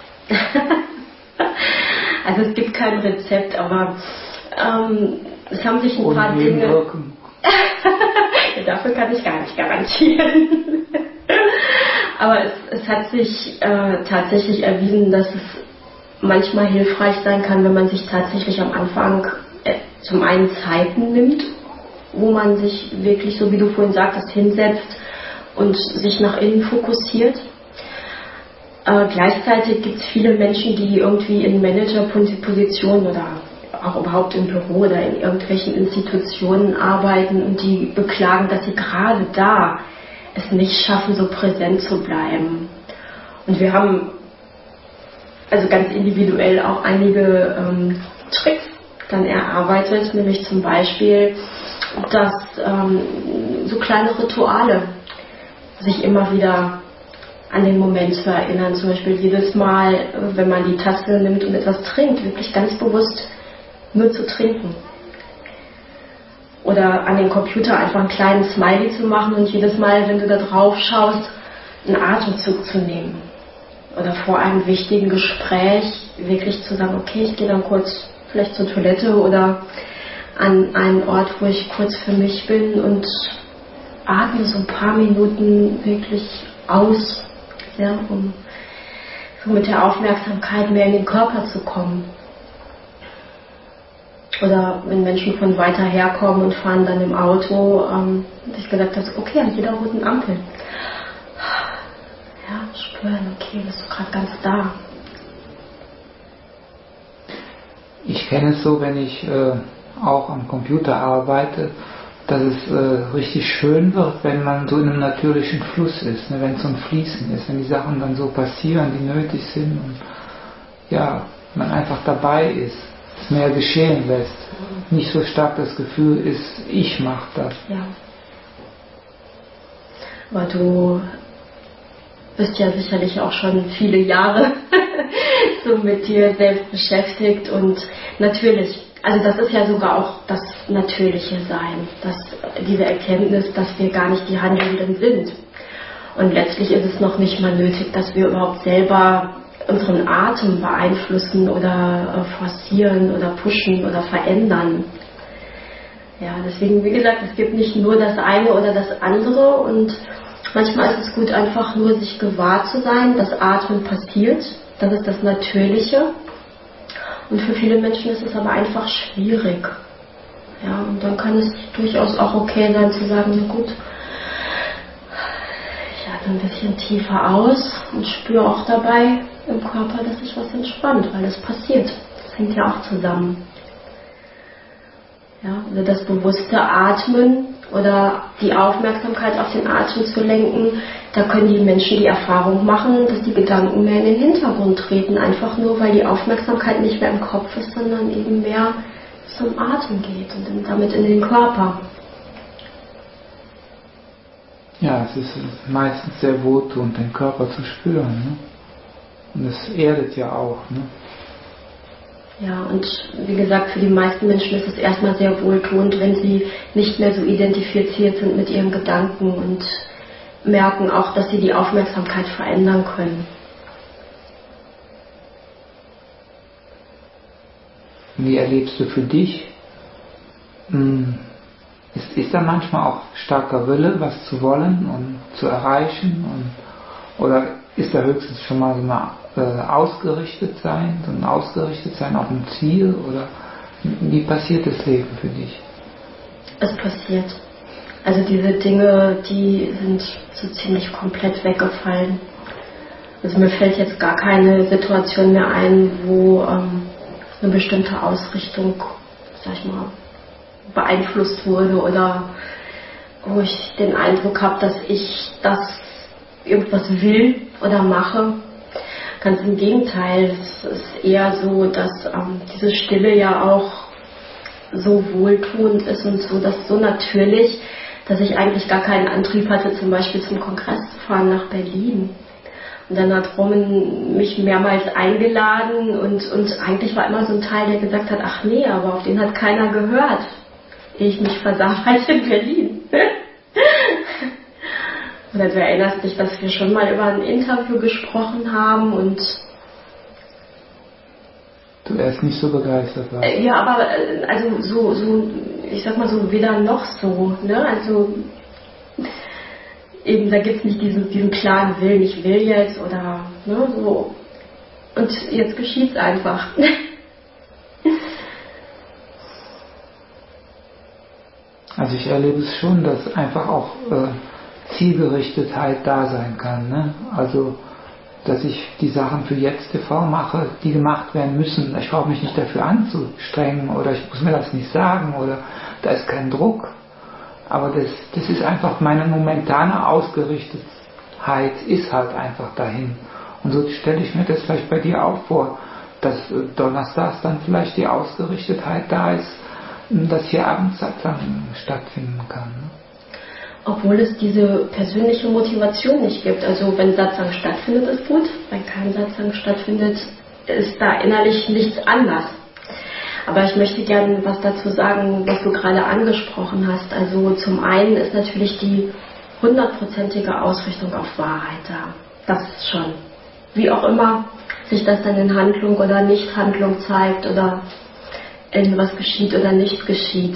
Also es gibt kein Rezept, aber ähm, es haben sich ein Ohne paar Dinge... Nebenwirkungen. Ja, dafür kann ich gar nicht garantieren. Aber es, es hat sich äh, tatsächlich erwiesen, dass es manchmal hilfreich sein kann, wenn man sich tatsächlich am Anfang äh, zum einen Zeiten nimmt, wo man sich wirklich, so wie du vorhin sagtest, hinsetzt und sich nach innen fokussiert. Äh, gleichzeitig gibt es viele Menschen, die irgendwie in Managerpositionen oder auch überhaupt im Büro oder in irgendwelchen Institutionen arbeiten und die beklagen, dass sie gerade da es nicht schaffen, so präsent zu bleiben. Und wir haben also ganz individuell auch einige ähm, Tricks dann erarbeitet, nämlich zum Beispiel, dass ähm, so kleine Rituale sich immer wieder an den Moment zu erinnern. Zum Beispiel jedes Mal, wenn man die Tasse nimmt und etwas trinkt, wirklich ganz bewusst nur zu trinken. Oder an den Computer einfach einen kleinen Smiley zu machen und jedes Mal, wenn du da drauf schaust, einen Atemzug zu nehmen. Oder vor einem wichtigen Gespräch wirklich zu sagen, okay, ich gehe dann kurz vielleicht zur Toilette oder an einen Ort, wo ich kurz für mich bin und atme so ein paar Minuten wirklich aus, ja, um so mit der Aufmerksamkeit mehr in den Körper zu kommen. Oder wenn Menschen von weiter her kommen und fahren dann im Auto, ähm, dass ich gesagt habe, okay, an jeder roten Ampel. Ja, spüren, okay, bist du gerade ganz da. Ich kenne es so, wenn ich äh, auch am Computer arbeite, dass es äh, richtig schön wird, wenn man so in einem natürlichen Fluss ist, ne, wenn es so ein Fließen ist, wenn die Sachen dann so passieren, die nötig sind und ja, man einfach dabei ist, es mehr geschehen lässt. Nicht so stark das Gefühl ist, ich mache das. Ja. Aber du bist ja sicherlich auch schon viele Jahre so mit dir selbst beschäftigt und natürlich Also das ist ja sogar auch das natürliche Sein, dass diese Erkenntnis, dass wir gar nicht die Handelnden sind. Und letztlich ist es noch nicht mal nötig, dass wir überhaupt selber unseren Atem beeinflussen oder forcieren oder pushen oder verändern. Ja, deswegen, wie gesagt, es gibt nicht nur das eine oder das andere und manchmal ist es gut, einfach nur sich gewahr zu sein, dass Atmen passiert, das ist das Natürliche. Und für viele Menschen ist es aber einfach schwierig. Ja, und dann kann es durchaus auch okay sein zu sagen, na gut, ich atme ein bisschen tiefer aus und spüre auch dabei im Körper, dass sich was entspannt, weil es passiert. Das hängt ja auch zusammen. Ja, also das bewusste Atmen oder die Aufmerksamkeit auf den Atem zu lenken, da können die Menschen die Erfahrung machen, dass die Gedanken mehr in den Hintergrund treten, einfach nur, weil die Aufmerksamkeit nicht mehr im Kopf ist, sondern eben mehr zum Atem geht und damit in den Körper. Ja, es ist meistens sehr wohltuend, den Körper zu spüren. Ne? Und es erdet ja auch. Ne? Ja, und wie gesagt, für die meisten Menschen ist es erstmal sehr wohltuend, wenn sie nicht mehr so identifiziert sind mit ihren Gedanken und merken auch, dass sie die Aufmerksamkeit verändern können. Wie erlebst du für dich? Ist, ist da manchmal auch starker Wille, was zu wollen und zu erreichen? Und, oder ist da höchstens schon mal so eine äh, Ausgerichtetsein, so ein Ausgerichtetsein auf ein Ziel? Oder wie passiert das Leben für dich? Es passiert. Also diese Dinge, die sind so ziemlich komplett weggefallen. Also mir fällt jetzt gar keine Situation mehr ein, wo ähm, eine bestimmte Ausrichtung, sag ich mal, beeinflusst wurde oder wo ich den Eindruck habe, dass ich das irgendwas will oder mache. Ganz im Gegenteil, es ist eher so, dass ähm, diese Stille ja auch so wohltuend ist und so, dass so natürlich, dass ich eigentlich gar keinen Antrieb hatte, zum Beispiel zum Kongress zu fahren nach Berlin. Und dann hat Roman mich mehrmals eingeladen und, und eigentlich war immer so ein Teil, der gesagt hat, ach nee, aber auf den hat keiner gehört, ehe ich mich versah, war ich in Berlin. Oder du erinnerst dich, dass wir schon mal über ein Interview gesprochen haben und du erst nicht so begeistert warst. Äh, ja, aber äh, also so, so, ich sag mal so, weder noch so, ne? Also eben, da gibt es nicht diesen, diesen klaren Willen, ich will jetzt oder ne, so. Und jetzt geschieht es einfach. Also ich erlebe es schon, dass einfach auch äh, Zielgerichtetheit da sein kann. Ne? Also dass ich die Sachen für Jetzt T V mache, die gemacht werden müssen. Ich brauche mich nicht dafür anzustrengen oder ich muss mir das nicht sagen oder da ist kein Druck. Aber das, das ist einfach meine momentane Ausgerichtetheit ist halt einfach dahin. Und so stelle ich mir das vielleicht bei dir auch vor, dass äh, donnerstags dann vielleicht die Ausgerichtetheit da ist, dass hier abends Satsang stattfinden kann. Ne? Obwohl es diese persönliche Motivation nicht gibt. Also wenn Satsang stattfindet, ist gut. Wenn kein Satsang stattfindet, ist da innerlich nichts anders. Aber ich möchte gerne was dazu sagen, was du gerade angesprochen hast. Also zum einen ist natürlich die hundertprozentige Ausrichtung auf Wahrheit da. Das ist schon. Wie auch immer sich das dann in Handlung oder Nichthandlung zeigt oder in was geschieht oder nicht geschieht.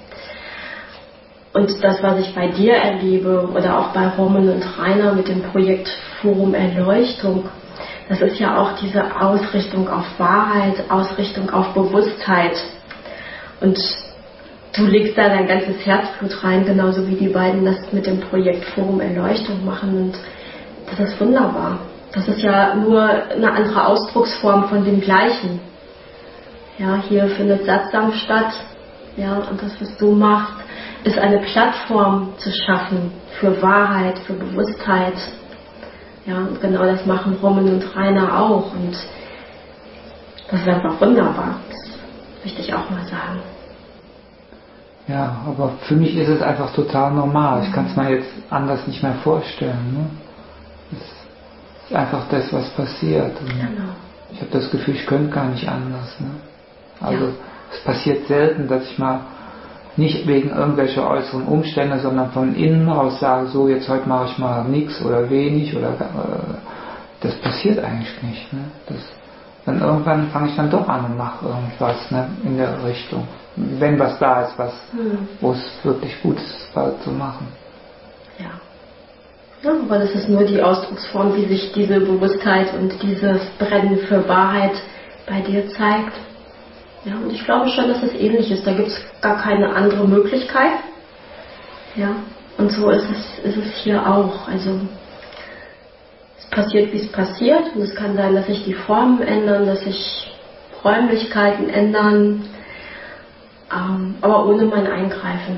Und das, was ich bei dir erlebe oder auch bei Roman und Rainer mit dem Projekt Forum Erleuchtung, das ist ja auch diese Ausrichtung auf Wahrheit, Ausrichtung auf Bewusstheit. Und du legst da dein ganzes Herzblut rein, genauso wie die beiden das mit dem Projekt Forum Erleuchtung machen. Und das ist wunderbar. Das ist ja nur eine andere Ausdrucksform von dem Gleichen. Ja, hier findet Satsang statt. Ja, und das, was du machst, ist eine Plattform zu schaffen für Wahrheit, für Bewusstheit. Ja, und genau das machen Roman und Rainer auch. Und das ist einfach wunderbar. Das möchte ich auch mal sagen. Ja, aber für mich ist es einfach total normal. Ich kann es mir jetzt anders nicht mehr vorstellen. Ne? Es ist einfach das, was passiert. Und genau. Ich habe das Gefühl, ich könnte gar nicht anders. Ne? Also ja. es passiert selten, dass ich mal nicht wegen irgendwelcher äußeren Umstände, sondern von innen aus sage, so jetzt heute mache ich mal nichts oder wenig oder äh, das passiert eigentlich nicht. Ne? Das, dann irgendwann fange ich dann doch an und mache irgendwas, ne, in der Richtung. Wenn was da ist, was, hm. wo es wirklich gut ist, bald zu machen. Ja. Ja, aber das ist nur die Ausdrucksform, wie sich diese Bewusstheit und dieses Brennen für Wahrheit bei dir zeigt. Ja, und ich glaube schon, dass es ähnlich ist. Da gibt es gar keine andere Möglichkeit. Ja, und so ist es, ist es hier auch. Also es passiert, wie es passiert. Und es kann sein, dass sich die Formen ändern, dass sich Räumlichkeiten ändern, ähm, aber ohne mein Eingreifen.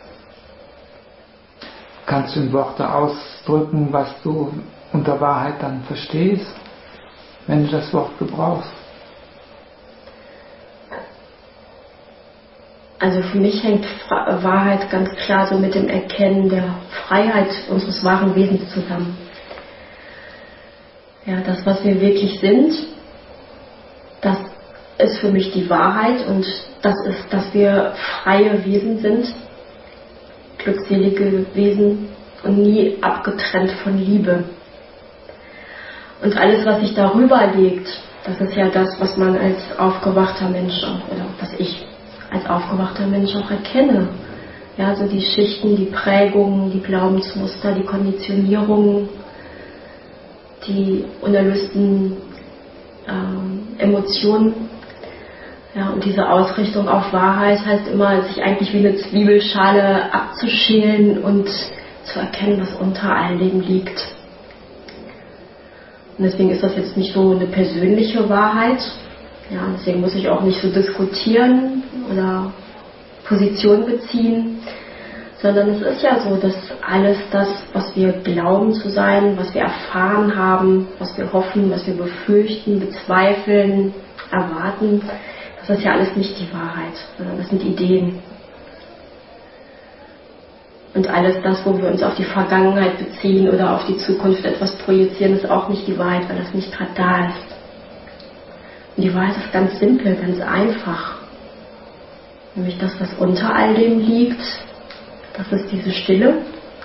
Kannst du in Worte ausdrücken, was du unter Wahrheit dann verstehst, wenn du das Wort gebrauchst? Also für mich hängt Wahrheit ganz klar so mit dem Erkennen der Freiheit unseres wahren Wesens zusammen. Ja, das, was wir wirklich sind, das ist für mich die Wahrheit und das ist, dass wir freie Wesen sind, glückselige Wesen und nie abgetrennt von Liebe. Und alles, was sich darüber legt, das ist ja das, was man als aufgewachter Mensch auch, oder was ich als aufgewachter Mensch auch erkenne. Ja, so die Schichten, die Prägungen, die Glaubensmuster, die Konditionierungen, die unerlösten ähm, Emotionen. Ja, und diese Ausrichtung auf Wahrheit heißt immer, sich eigentlich wie eine Zwiebelschale abzuschälen und zu erkennen, was unter all dem liegt. Und deswegen ist das jetzt nicht so eine persönliche Wahrheit. Ja, deswegen muss ich auch nicht so diskutieren oder Position beziehen, sondern es ist ja so, dass alles das, was wir glauben zu sein, was wir erfahren haben, was wir hoffen, was wir befürchten, bezweifeln, erwarten, das ist ja alles nicht die Wahrheit, sondern das sind Ideen. Und alles das, wo wir uns auf die Vergangenheit beziehen oder auf die Zukunft etwas projizieren, ist auch nicht die Wahrheit, weil das nicht gerade da ist. Und die Wahrheit ist ganz simpel, ganz einfach. Nämlich das, was unter all dem liegt, das ist diese Stille,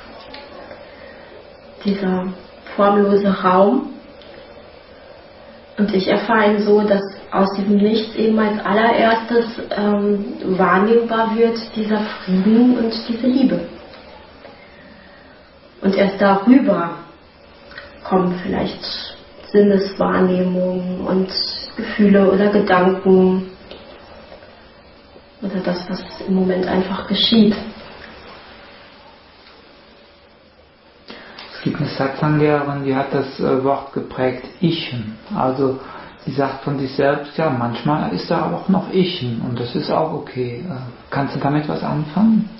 dieser formlose Raum. Und ich erfahre ihn so, dass aus diesem Nichts eben als allererstes ähm, wahrnehmbar wird dieser Frieden und diese Liebe. Und erst darüber kommen vielleicht Sinneswahrnehmungen und Gefühle oder Gedanken oder das, was im Moment einfach geschieht. Es gibt eine Satsang-Lehrerin, die hat das äh, Wort geprägt, Ichen. Also sie sagt von sich selbst, ja, manchmal ist da auch noch Ichen und das ist auch okay. Äh, kannst du damit was anfangen?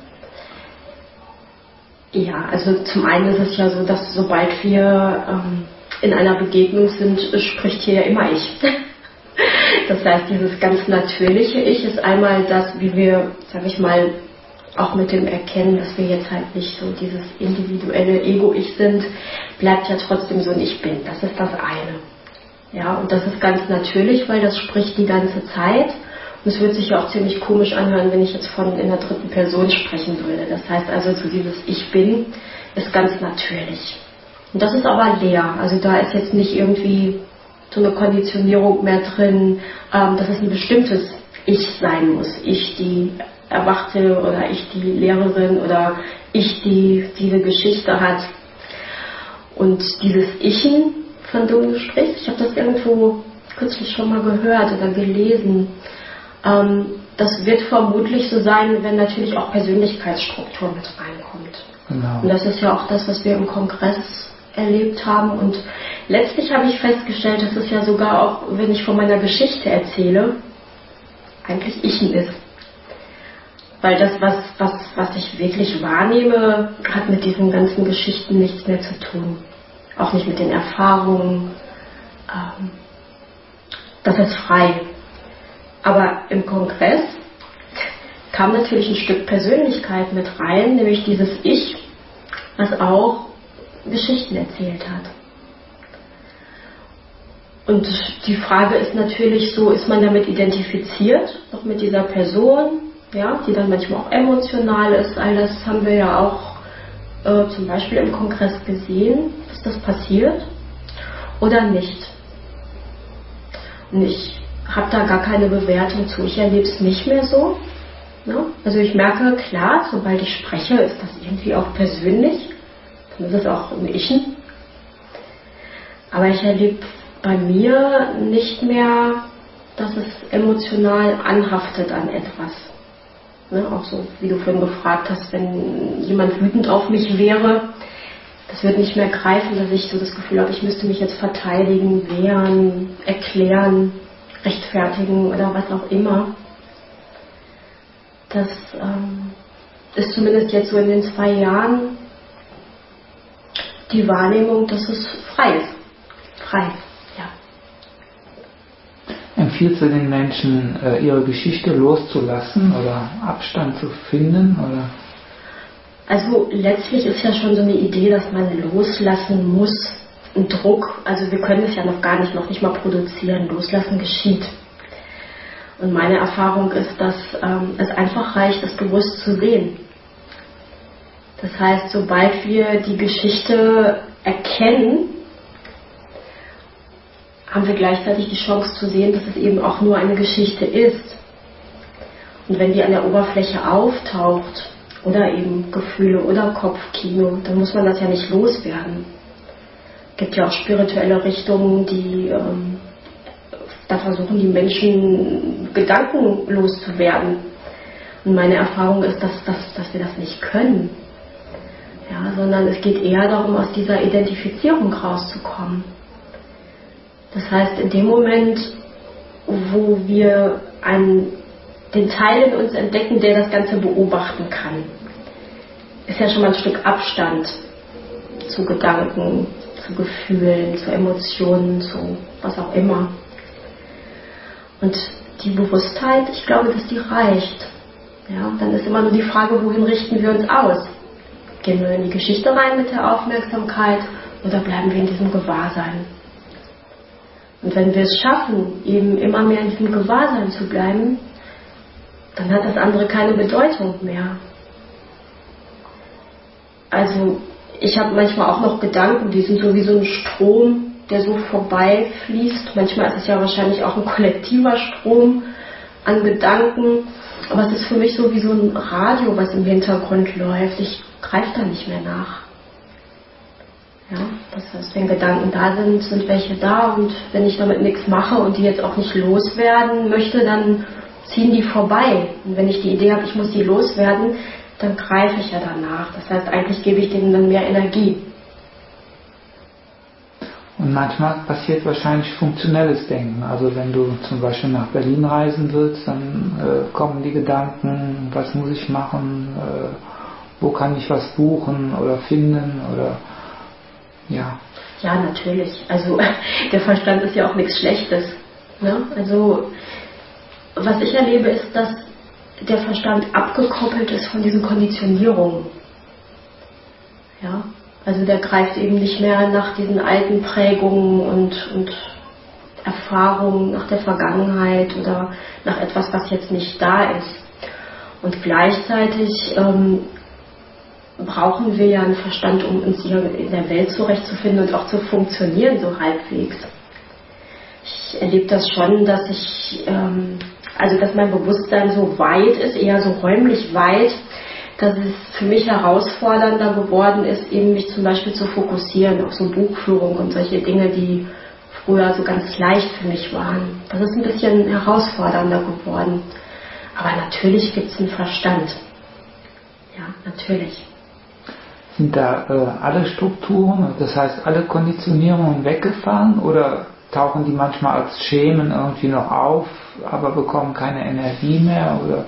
Ja, also zum einen ist es ja so, dass sobald wir ähm, in einer Begegnung sind, spricht hier ja immer Ich. Das heißt, dieses ganz natürliche Ich ist einmal das, wie wir, sag ich mal, auch mit dem Erkennen, dass wir jetzt halt nicht so dieses individuelle Ego-Ich sind, bleibt ja trotzdem so ein Ich bin. Das ist das eine. Ja, und das ist ganz natürlich, weil das spricht die ganze Zeit. Und es würde sich ja auch ziemlich komisch anhören, wenn ich jetzt von in der dritten Person sprechen würde. Das heißt also, so dieses Ich bin ist ganz natürlich. Und das ist aber leer. Also da ist jetzt nicht irgendwie so eine Konditionierung mehr drin, ähm, dass es ein bestimmtes Ich sein muss. Ich, die Erwachte oder ich, die Lehrerin oder ich, die diese Geschichte hat. Und dieses Ichen, von dem du sprichst, ich habe das irgendwo kürzlich schon mal gehört oder gelesen, ähm, das wird vermutlich so sein, wenn natürlich auch Persönlichkeitsstruktur mit reinkommt. Genau. Und das ist ja auch das, was wir im Kongress erlebt haben. Und letztlich habe ich festgestellt, dass es ja sogar auch, wenn ich von meiner Geschichte erzähle, eigentlich Ichen ist. Weil das, was, was, was ich wirklich wahrnehme, hat mit diesen ganzen Geschichten nichts mehr zu tun. Auch nicht mit den Erfahrungen. Ähm, das ist frei. Aber im Kongress kam natürlich ein Stück Persönlichkeit mit rein, nämlich dieses Ich, was auch Geschichten erzählt hat. Und die Frage ist natürlich so, ist man damit identifiziert, noch mit dieser Person, ja, die dann manchmal auch emotional ist. All das haben wir ja auch äh, zum Beispiel im Kongress gesehen, dass das passiert oder nicht. Und ich habe da gar keine Bewertung zu. Ich erlebe es nicht mehr so. Ne? Also ich merke, klar, sobald ich spreche, ist das irgendwie auch persönlich. Dann ist es auch ein Ich. Aber ich erlebe bei mir nicht mehr, dass es emotional anhaftet an etwas. Ne? Auch so, wie du vorhin gefragt hast, wenn jemand wütend auf mich wäre, das wird nicht mehr greifen, dass ich so das Gefühl habe, ich müsste mich jetzt verteidigen, wehren, erklären, rechtfertigen oder was auch immer. Das ähm, ist zumindest jetzt so in den zwei Jahren die Wahrnehmung, dass es frei ist. Frei, ja. Empfiehlst du den Menschen, ihre Geschichte loszulassen oder Abstand zu finden? Oder? Also letztlich ist ja schon so eine Idee, dass man loslassen muss, ein Druck. Also wir können es ja noch gar nicht, noch nicht mal produzieren. Loslassen geschieht. Und meine Erfahrung ist, dass ähm, es einfach reicht, es bewusst zu sehen. Das heißt, sobald wir die Geschichte erkennen, haben wir gleichzeitig die Chance zu sehen, dass es eben auch nur eine Geschichte ist. Und wenn die an der Oberfläche auftaucht, oder eben Gefühle oder Kopfkino, dann muss man das ja nicht loswerden. Es gibt ja auch spirituelle Richtungen, die ähm, da versuchen die Menschen gedankenlos zu werden. Und meine Erfahrung ist, dass, dass, dass wir das nicht können. Ja, sondern es geht eher darum, aus dieser Identifizierung rauszukommen. Das heißt, in dem Moment, wo wir einen, den Teil in uns entdecken, der das Ganze beobachten kann, ist ja schon mal ein Stück Abstand zu Gedanken, zu Gefühlen, zu Emotionen, zu was auch immer. Und die Bewusstheit, ich glaube, dass die reicht. Ja, dann ist immer nur die Frage, wohin richten wir uns aus? Gehen wir in die Geschichte rein mit der Aufmerksamkeit oder bleiben wir in diesem Gewahrsein? Und wenn wir es schaffen, eben immer mehr in diesem Gewahrsein zu bleiben, dann hat das andere keine Bedeutung mehr. Also ich habe manchmal auch noch Gedanken, die sind so wie so ein Strom, der so vorbeifließt. Manchmal ist es ja wahrscheinlich auch ein kollektiver Strom an Gedanken, aber es ist für mich so wie so ein Radio, was im Hintergrund läuft. Ich greife da nicht mehr nach. Ja, das heißt, wenn Gedanken da sind, sind welche da, und wenn ich damit nichts mache und die jetzt auch nicht loswerden möchte, dann ziehen die vorbei. Und wenn ich die Idee habe, ich muss die loswerden, dann greife ich ja danach. Das heißt, eigentlich gebe ich denen dann mehr Energie. Und manchmal passiert wahrscheinlich funktionelles Denken. Also wenn du zum Beispiel nach Berlin reisen willst, dann äh, kommen die Gedanken, was muss ich machen, äh, wo kann ich was buchen oder finden oder ja. Ja, natürlich. Also der Verstand ist ja auch nichts Schlechtes. Ne? Also was ich erlebe, ist, dass der Verstand abgekoppelt ist von diesen Konditionierungen. Ja? Also der greift eben nicht mehr nach diesen alten Prägungen und, und Erfahrungen, nach der Vergangenheit oder nach etwas, was jetzt nicht da ist. Und gleichzeitig ähm, brauchen wir ja einen Verstand, um uns hier in der Welt zurechtzufinden und auch zu funktionieren, so halbwegs. Ich erlebe das schon, dass ich, ähm, also dass mein Bewusstsein so weit ist, eher so räumlich weit, dass es für mich herausfordernder geworden ist, eben mich zum Beispiel zu fokussieren auf so Buchführung und solche Dinge, die früher so ganz leicht für mich waren. Das ist ein bisschen herausfordernder geworden. Aber natürlich gibt es einen Verstand. Ja, natürlich. Sind da äh, alle Strukturen, das heißt alle Konditionierungen weggefahren oder tauchen die manchmal als Schemen irgendwie noch auf, aber bekommen keine Energie mehr? Oder?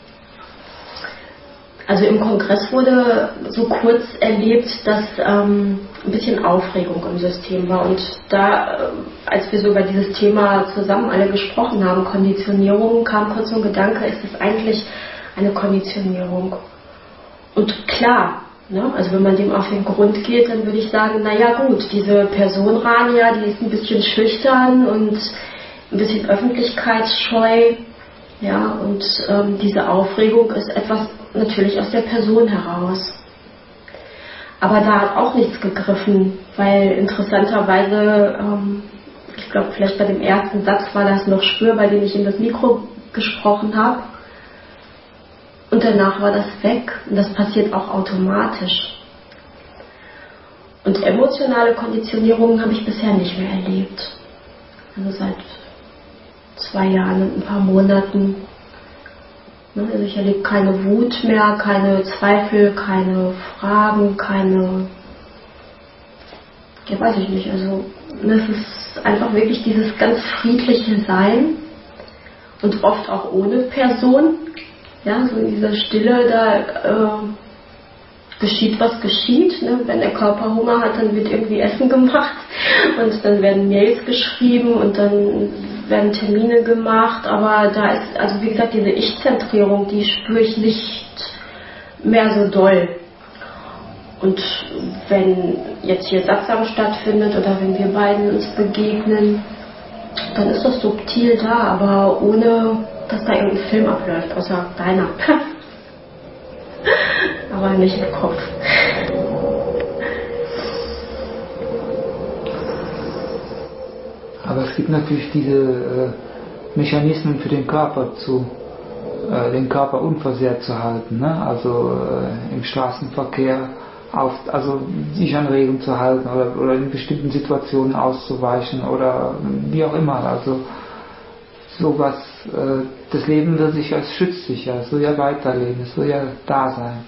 Also im Kongress wurde so kurz erlebt, dass ähm, ein bisschen Aufregung im System war. Und da, äh, als wir so über dieses Thema zusammen alle gesprochen haben, Konditionierung, kam kurz so ein Gedanke, ist es eigentlich eine Konditionierung? Und klar, Ne? Also wenn man dem auf den Grund geht, dann würde ich sagen, naja gut, diese Person Rania, die ist ein bisschen schüchtern und ein bisschen öffentlichkeitsscheu. Ja, und ähm, diese Aufregung ist etwas natürlich aus der Person heraus. Aber da hat auch nichts gegriffen, weil interessanterweise, ähm, ich glaube vielleicht bei dem ersten Satz war das noch spürbar, bei dem ich in das Mikro gesprochen habe. Und danach war das weg. Und das passiert auch automatisch. Und emotionale Konditionierungen habe ich bisher nicht mehr erlebt. Also seit zwei Jahren und ein paar Monaten. Also ich erlebe keine Wut mehr, keine Zweifel, keine Fragen, keine... Ja, weiß ich nicht. Also es ist einfach wirklich dieses ganz friedliche Sein und oft auch ohne Person. Ja, so in dieser Stille, da äh, geschieht, was geschieht. Ne? Wenn der Körper Hunger hat, dann wird irgendwie Essen gemacht und dann werden Mails geschrieben und dann werden Termine gemacht. Aber da ist, also wie gesagt, diese Ich-Zentrierung, die spüre ich nicht mehr so doll. Und wenn jetzt hier Satsang stattfindet oder wenn wir beiden uns begegnen, dann ist das subtil da, aber ohne, dass da irgendein Film abläuft, außer deiner. Aber nicht im Kopf. Aber es gibt natürlich diese äh, Mechanismen für den Körper, zu, äh, den Körper unversehrt zu halten. Ne? Also äh, im Straßenverkehr auf, also sich an Regeln zu halten oder, oder in bestimmten Situationen auszuweichen oder wie auch immer. Also sowas, äh, das Leben will sich als schützt sich ja, es will ja weiterleben, es will ja da sein.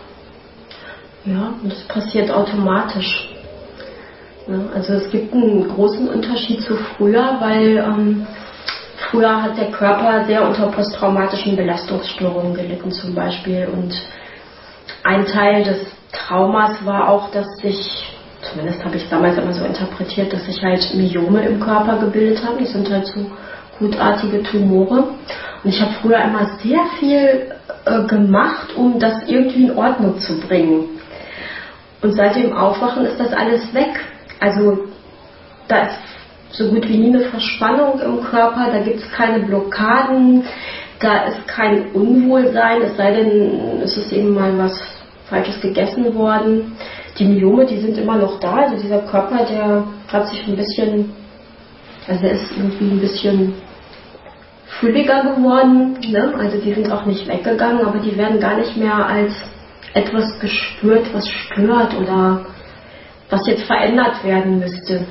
Ja, und das passiert automatisch. Ja, also es gibt einen großen Unterschied zu früher, weil ähm, früher hat der Körper sehr unter posttraumatischen Belastungsstörungen gelitten zum Beispiel, und ein Teil des Traumas war auch, dass sich, zumindest habe ich es damals immer so interpretiert, dass sich halt Myome im Körper gebildet haben. Das sind halt so gutartige Tumore. Und ich habe früher immer sehr viel äh, gemacht, um das irgendwie in Ordnung zu bringen. Und seit dem Aufwachen ist das alles weg. Also da ist so gut wie nie eine Verspannung im Körper, da gibt es keine Blockaden, da ist kein Unwohlsein, es sei denn, es ist eben mal was Falsches gegessen worden. Die Myome, die sind immer noch da, also dieser Körper, der hat sich ein bisschen, also der ist irgendwie ein bisschen fülliger geworden, ne? Also die sind auch nicht weggegangen, aber die werden gar nicht mehr als etwas gespürt, was stört oder was jetzt verändert werden müsste.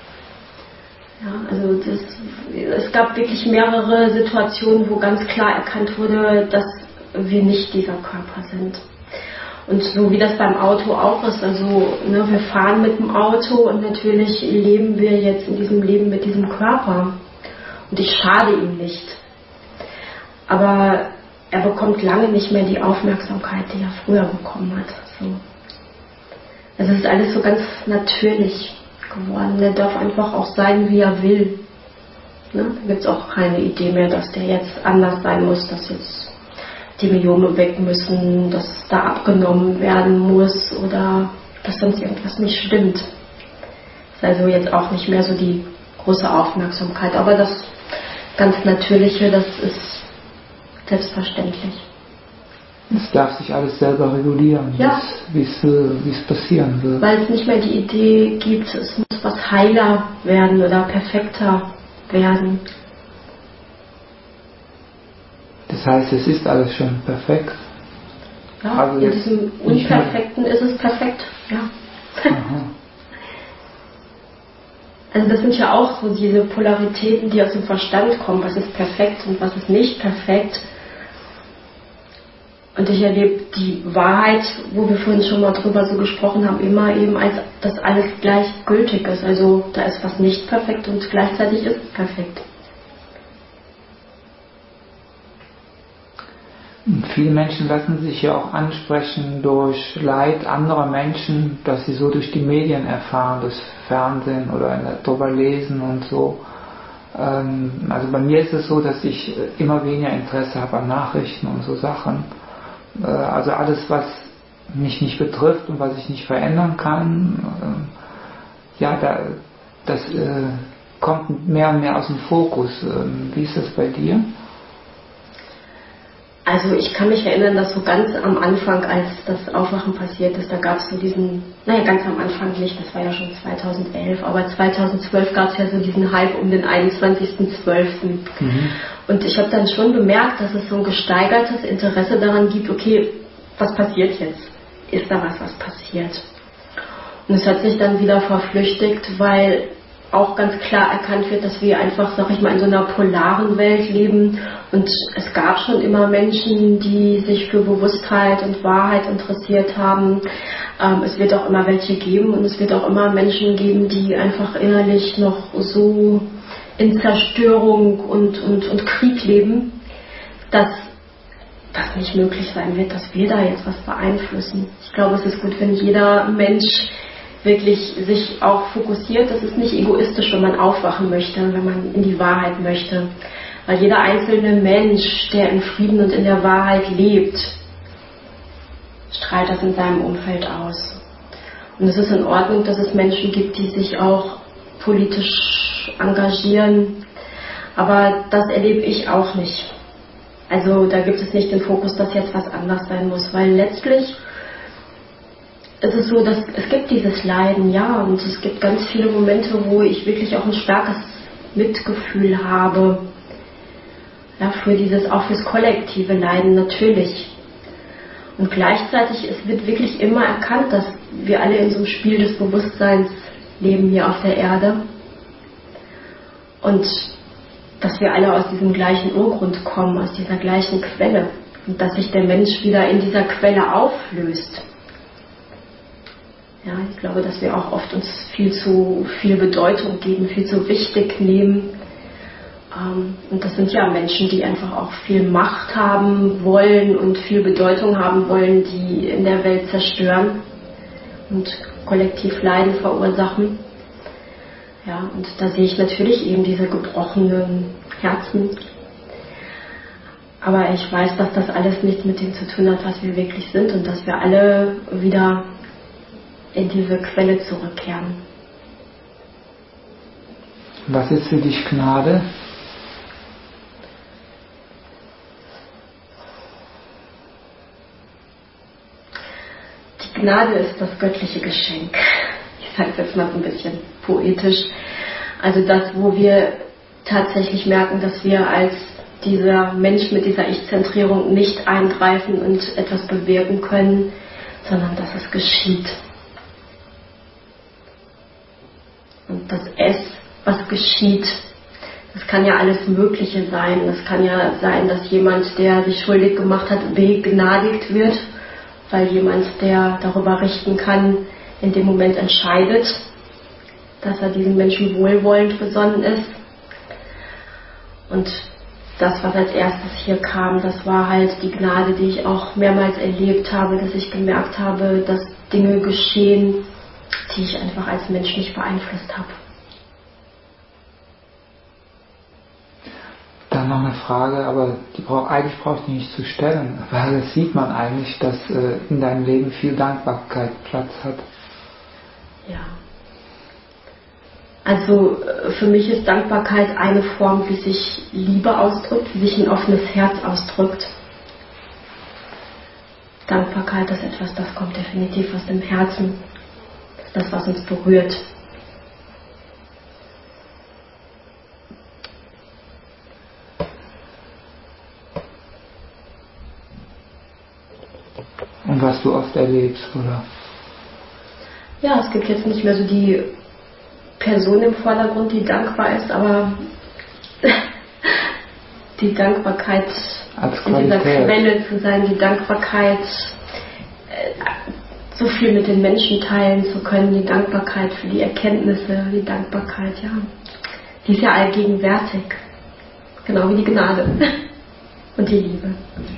Ja, also das, es gab wirklich mehrere Situationen, wo ganz klar erkannt wurde, dass wir nicht dieser Körper sind. Und so wie das beim Auto auch ist, also ne, wir fahren mit dem Auto und natürlich leben wir jetzt in diesem Leben mit diesem Körper. Und ich schade ihm nicht. Aber er bekommt lange nicht mehr die Aufmerksamkeit, die er früher bekommen hat. So. Also es ist alles so ganz natürlich geworden. Der darf einfach auch sein, wie er will. Ne? Da gibt es auch keine Idee mehr, dass der jetzt anders sein muss, dass jetzt die Myome weg müssen, dass da abgenommen werden muss oder dass sonst irgendwas nicht stimmt. Ist also jetzt auch nicht mehr so die große Aufmerksamkeit. Aber das ganz Natürliche, das ist selbstverständlich. Es darf sich alles selber regulieren, ja. wie es passieren wird. Weil es nicht mehr die Idee gibt, es muss was heiler werden oder perfekter werden. Das heißt, es ist alles schon perfekt. Ja, also in diesem Unperfekten ist es perfekt. Ja. Also das sind ja auch so diese Polaritäten, die aus dem Verstand kommen. Was ist perfekt und was ist nicht perfekt? Und ich erlebe die Wahrheit, wo wir vorhin schon mal drüber so gesprochen haben, immer eben als, dass alles gleichgültig ist. Also da ist was nicht perfekt und gleichzeitig ist es perfekt. Und viele Menschen lassen sich ja auch ansprechen durch Leid anderer Menschen, dass sie so durch die Medien erfahren, durch Fernsehen oder darüber lesen und so. Also bei mir ist es so, dass ich immer weniger Interesse habe an Nachrichten und so Sachen. Also alles, was mich nicht betrifft und was ich nicht verändern kann, äh, ja, da, das äh, kommt mehr und mehr aus dem Fokus. Ähm, wie ist das bei dir? Also ich kann mich erinnern, dass so ganz am Anfang, als das Aufwachen passiert ist, da gab es so diesen, naja, ganz am Anfang nicht, das war ja schon zweitausendelf, aber zweitausendzwölf gab es ja so diesen Hype um den einundzwanzigsten zwölften Mhm. Und ich habe dann schon bemerkt, dass es so ein gesteigertes Interesse daran gibt, okay, was passiert jetzt? Ist da was, was passiert? Und es hat sich dann wieder verflüchtigt, weil auch ganz klar erkannt wird, dass wir einfach, sag ich mal, in so einer polaren Welt leben und es gab schon immer Menschen, die sich für Bewusstheit und Wahrheit interessiert haben. Ähm, es wird auch immer welche geben und es wird auch immer Menschen geben, die einfach innerlich noch so in Zerstörung und, und, und Krieg leben, dass das nicht möglich sein wird, dass wir da jetzt was beeinflussen. Ich glaube, es ist gut, wenn jeder Mensch wirklich sich auch fokussiert. Das ist nicht egoistisch, wenn man aufwachen möchte, wenn man in die Wahrheit möchte. Weil jeder einzelne Mensch, der in Frieden und in der Wahrheit lebt, strahlt das in seinem Umfeld aus. Und es ist in Ordnung, dass es Menschen gibt, die sich auch politisch engagieren. Aber das erlebe ich auch nicht. Also da gibt es nicht den Fokus, dass jetzt was anders sein muss. Weil letztlich es ist so, dass es gibt dieses Leiden, ja, und es gibt ganz viele Momente, wo ich wirklich auch ein starkes Mitgefühl habe, ja, für dieses, auch fürs kollektive Leiden natürlich. Und gleichzeitig, es wird wirklich immer erkannt, dass wir alle in so einem Spiel des Bewusstseins leben hier auf der Erde und dass wir alle aus diesem gleichen Urgrund kommen, aus dieser gleichen Quelle und dass sich der Mensch wieder in dieser Quelle auflöst. Ja, ich glaube, dass wir auch oft uns viel zu viel Bedeutung geben, viel zu wichtig nehmen. Und das sind ja Menschen, die einfach auch viel Macht haben wollen und viel Bedeutung haben wollen, die in der Welt zerstören und kollektiv Leiden verursachen. Ja, und da sehe ich natürlich eben diese gebrochenen Herzen. Aber ich weiß, dass das alles nichts mit dem zu tun hat, was wir wirklich sind und dass wir alle wieder in diese Quelle zurückkehren. Was ist für dich Gnade? Die Gnade ist das göttliche Geschenk. Ich sage es jetzt mal so ein bisschen poetisch. Also das, wo wir tatsächlich merken, dass wir als dieser Mensch mit dieser Ich-Zentrierung nicht eingreifen und etwas bewirken können, sondern dass es geschieht. Und das Es, was geschieht, das kann ja alles Mögliche sein. Das kann ja sein, dass jemand, der sich schuldig gemacht hat, begnadigt wird, weil jemand, der darüber richten kann, in dem Moment entscheidet, dass er diesem Menschen wohlwollend besonnen ist. Und das, was als erstes hier kam, das war halt die Gnade, die ich auch mehrmals erlebt habe, dass ich gemerkt habe, dass Dinge geschehen, die ich einfach als Mensch nicht beeinflusst habe. Dann noch eine Frage, aber die brauch, eigentlich brauche ich die nicht zu stellen, weil das sieht man eigentlich, dass äh, in deinem Leben viel Dankbarkeit Platz hat. Ja. Also für mich ist Dankbarkeit eine Form, wie sich Liebe ausdrückt, wie sich ein offenes Herz ausdrückt. Dankbarkeit ist etwas, das kommt definitiv aus dem Herzen. Das ist das, was uns berührt. Und was du oft erlebst, oder? Ja, es gibt jetzt nicht mehr so die Person im Vordergrund, die dankbar ist, aber die Dankbarkeit als in dieser Quelle zu sein, die Dankbarkeit so viel mit den Menschen teilen zu können, die Dankbarkeit für die Erkenntnisse, die Dankbarkeit, ja, die ist ja allgegenwärtig, genau wie die Gnade und die Liebe.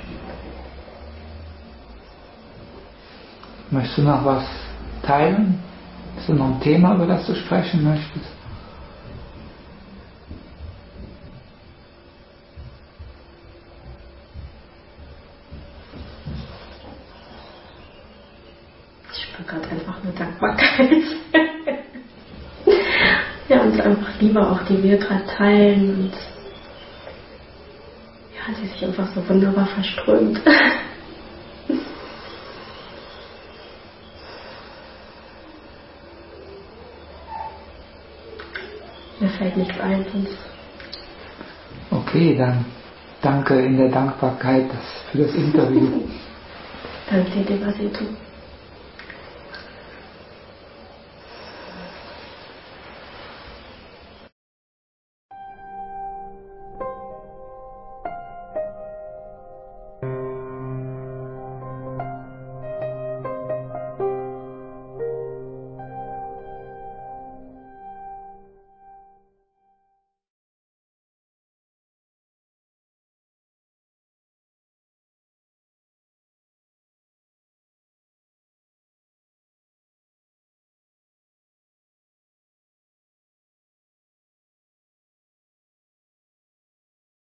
Möchtest du noch was teilen? Ist da noch ein Thema, über das du sprechen möchtest? spüre gerade einfach nur Dankbarkeit. Ja, und einfach Liebe auch, die wir gerade teilen und ja, die sich einfach so wunderbar verströmt. Mir fällt nichts ein, sonst. Okay, dann danke in der Dankbarkeit für das Interview. Danke dir, Devasito.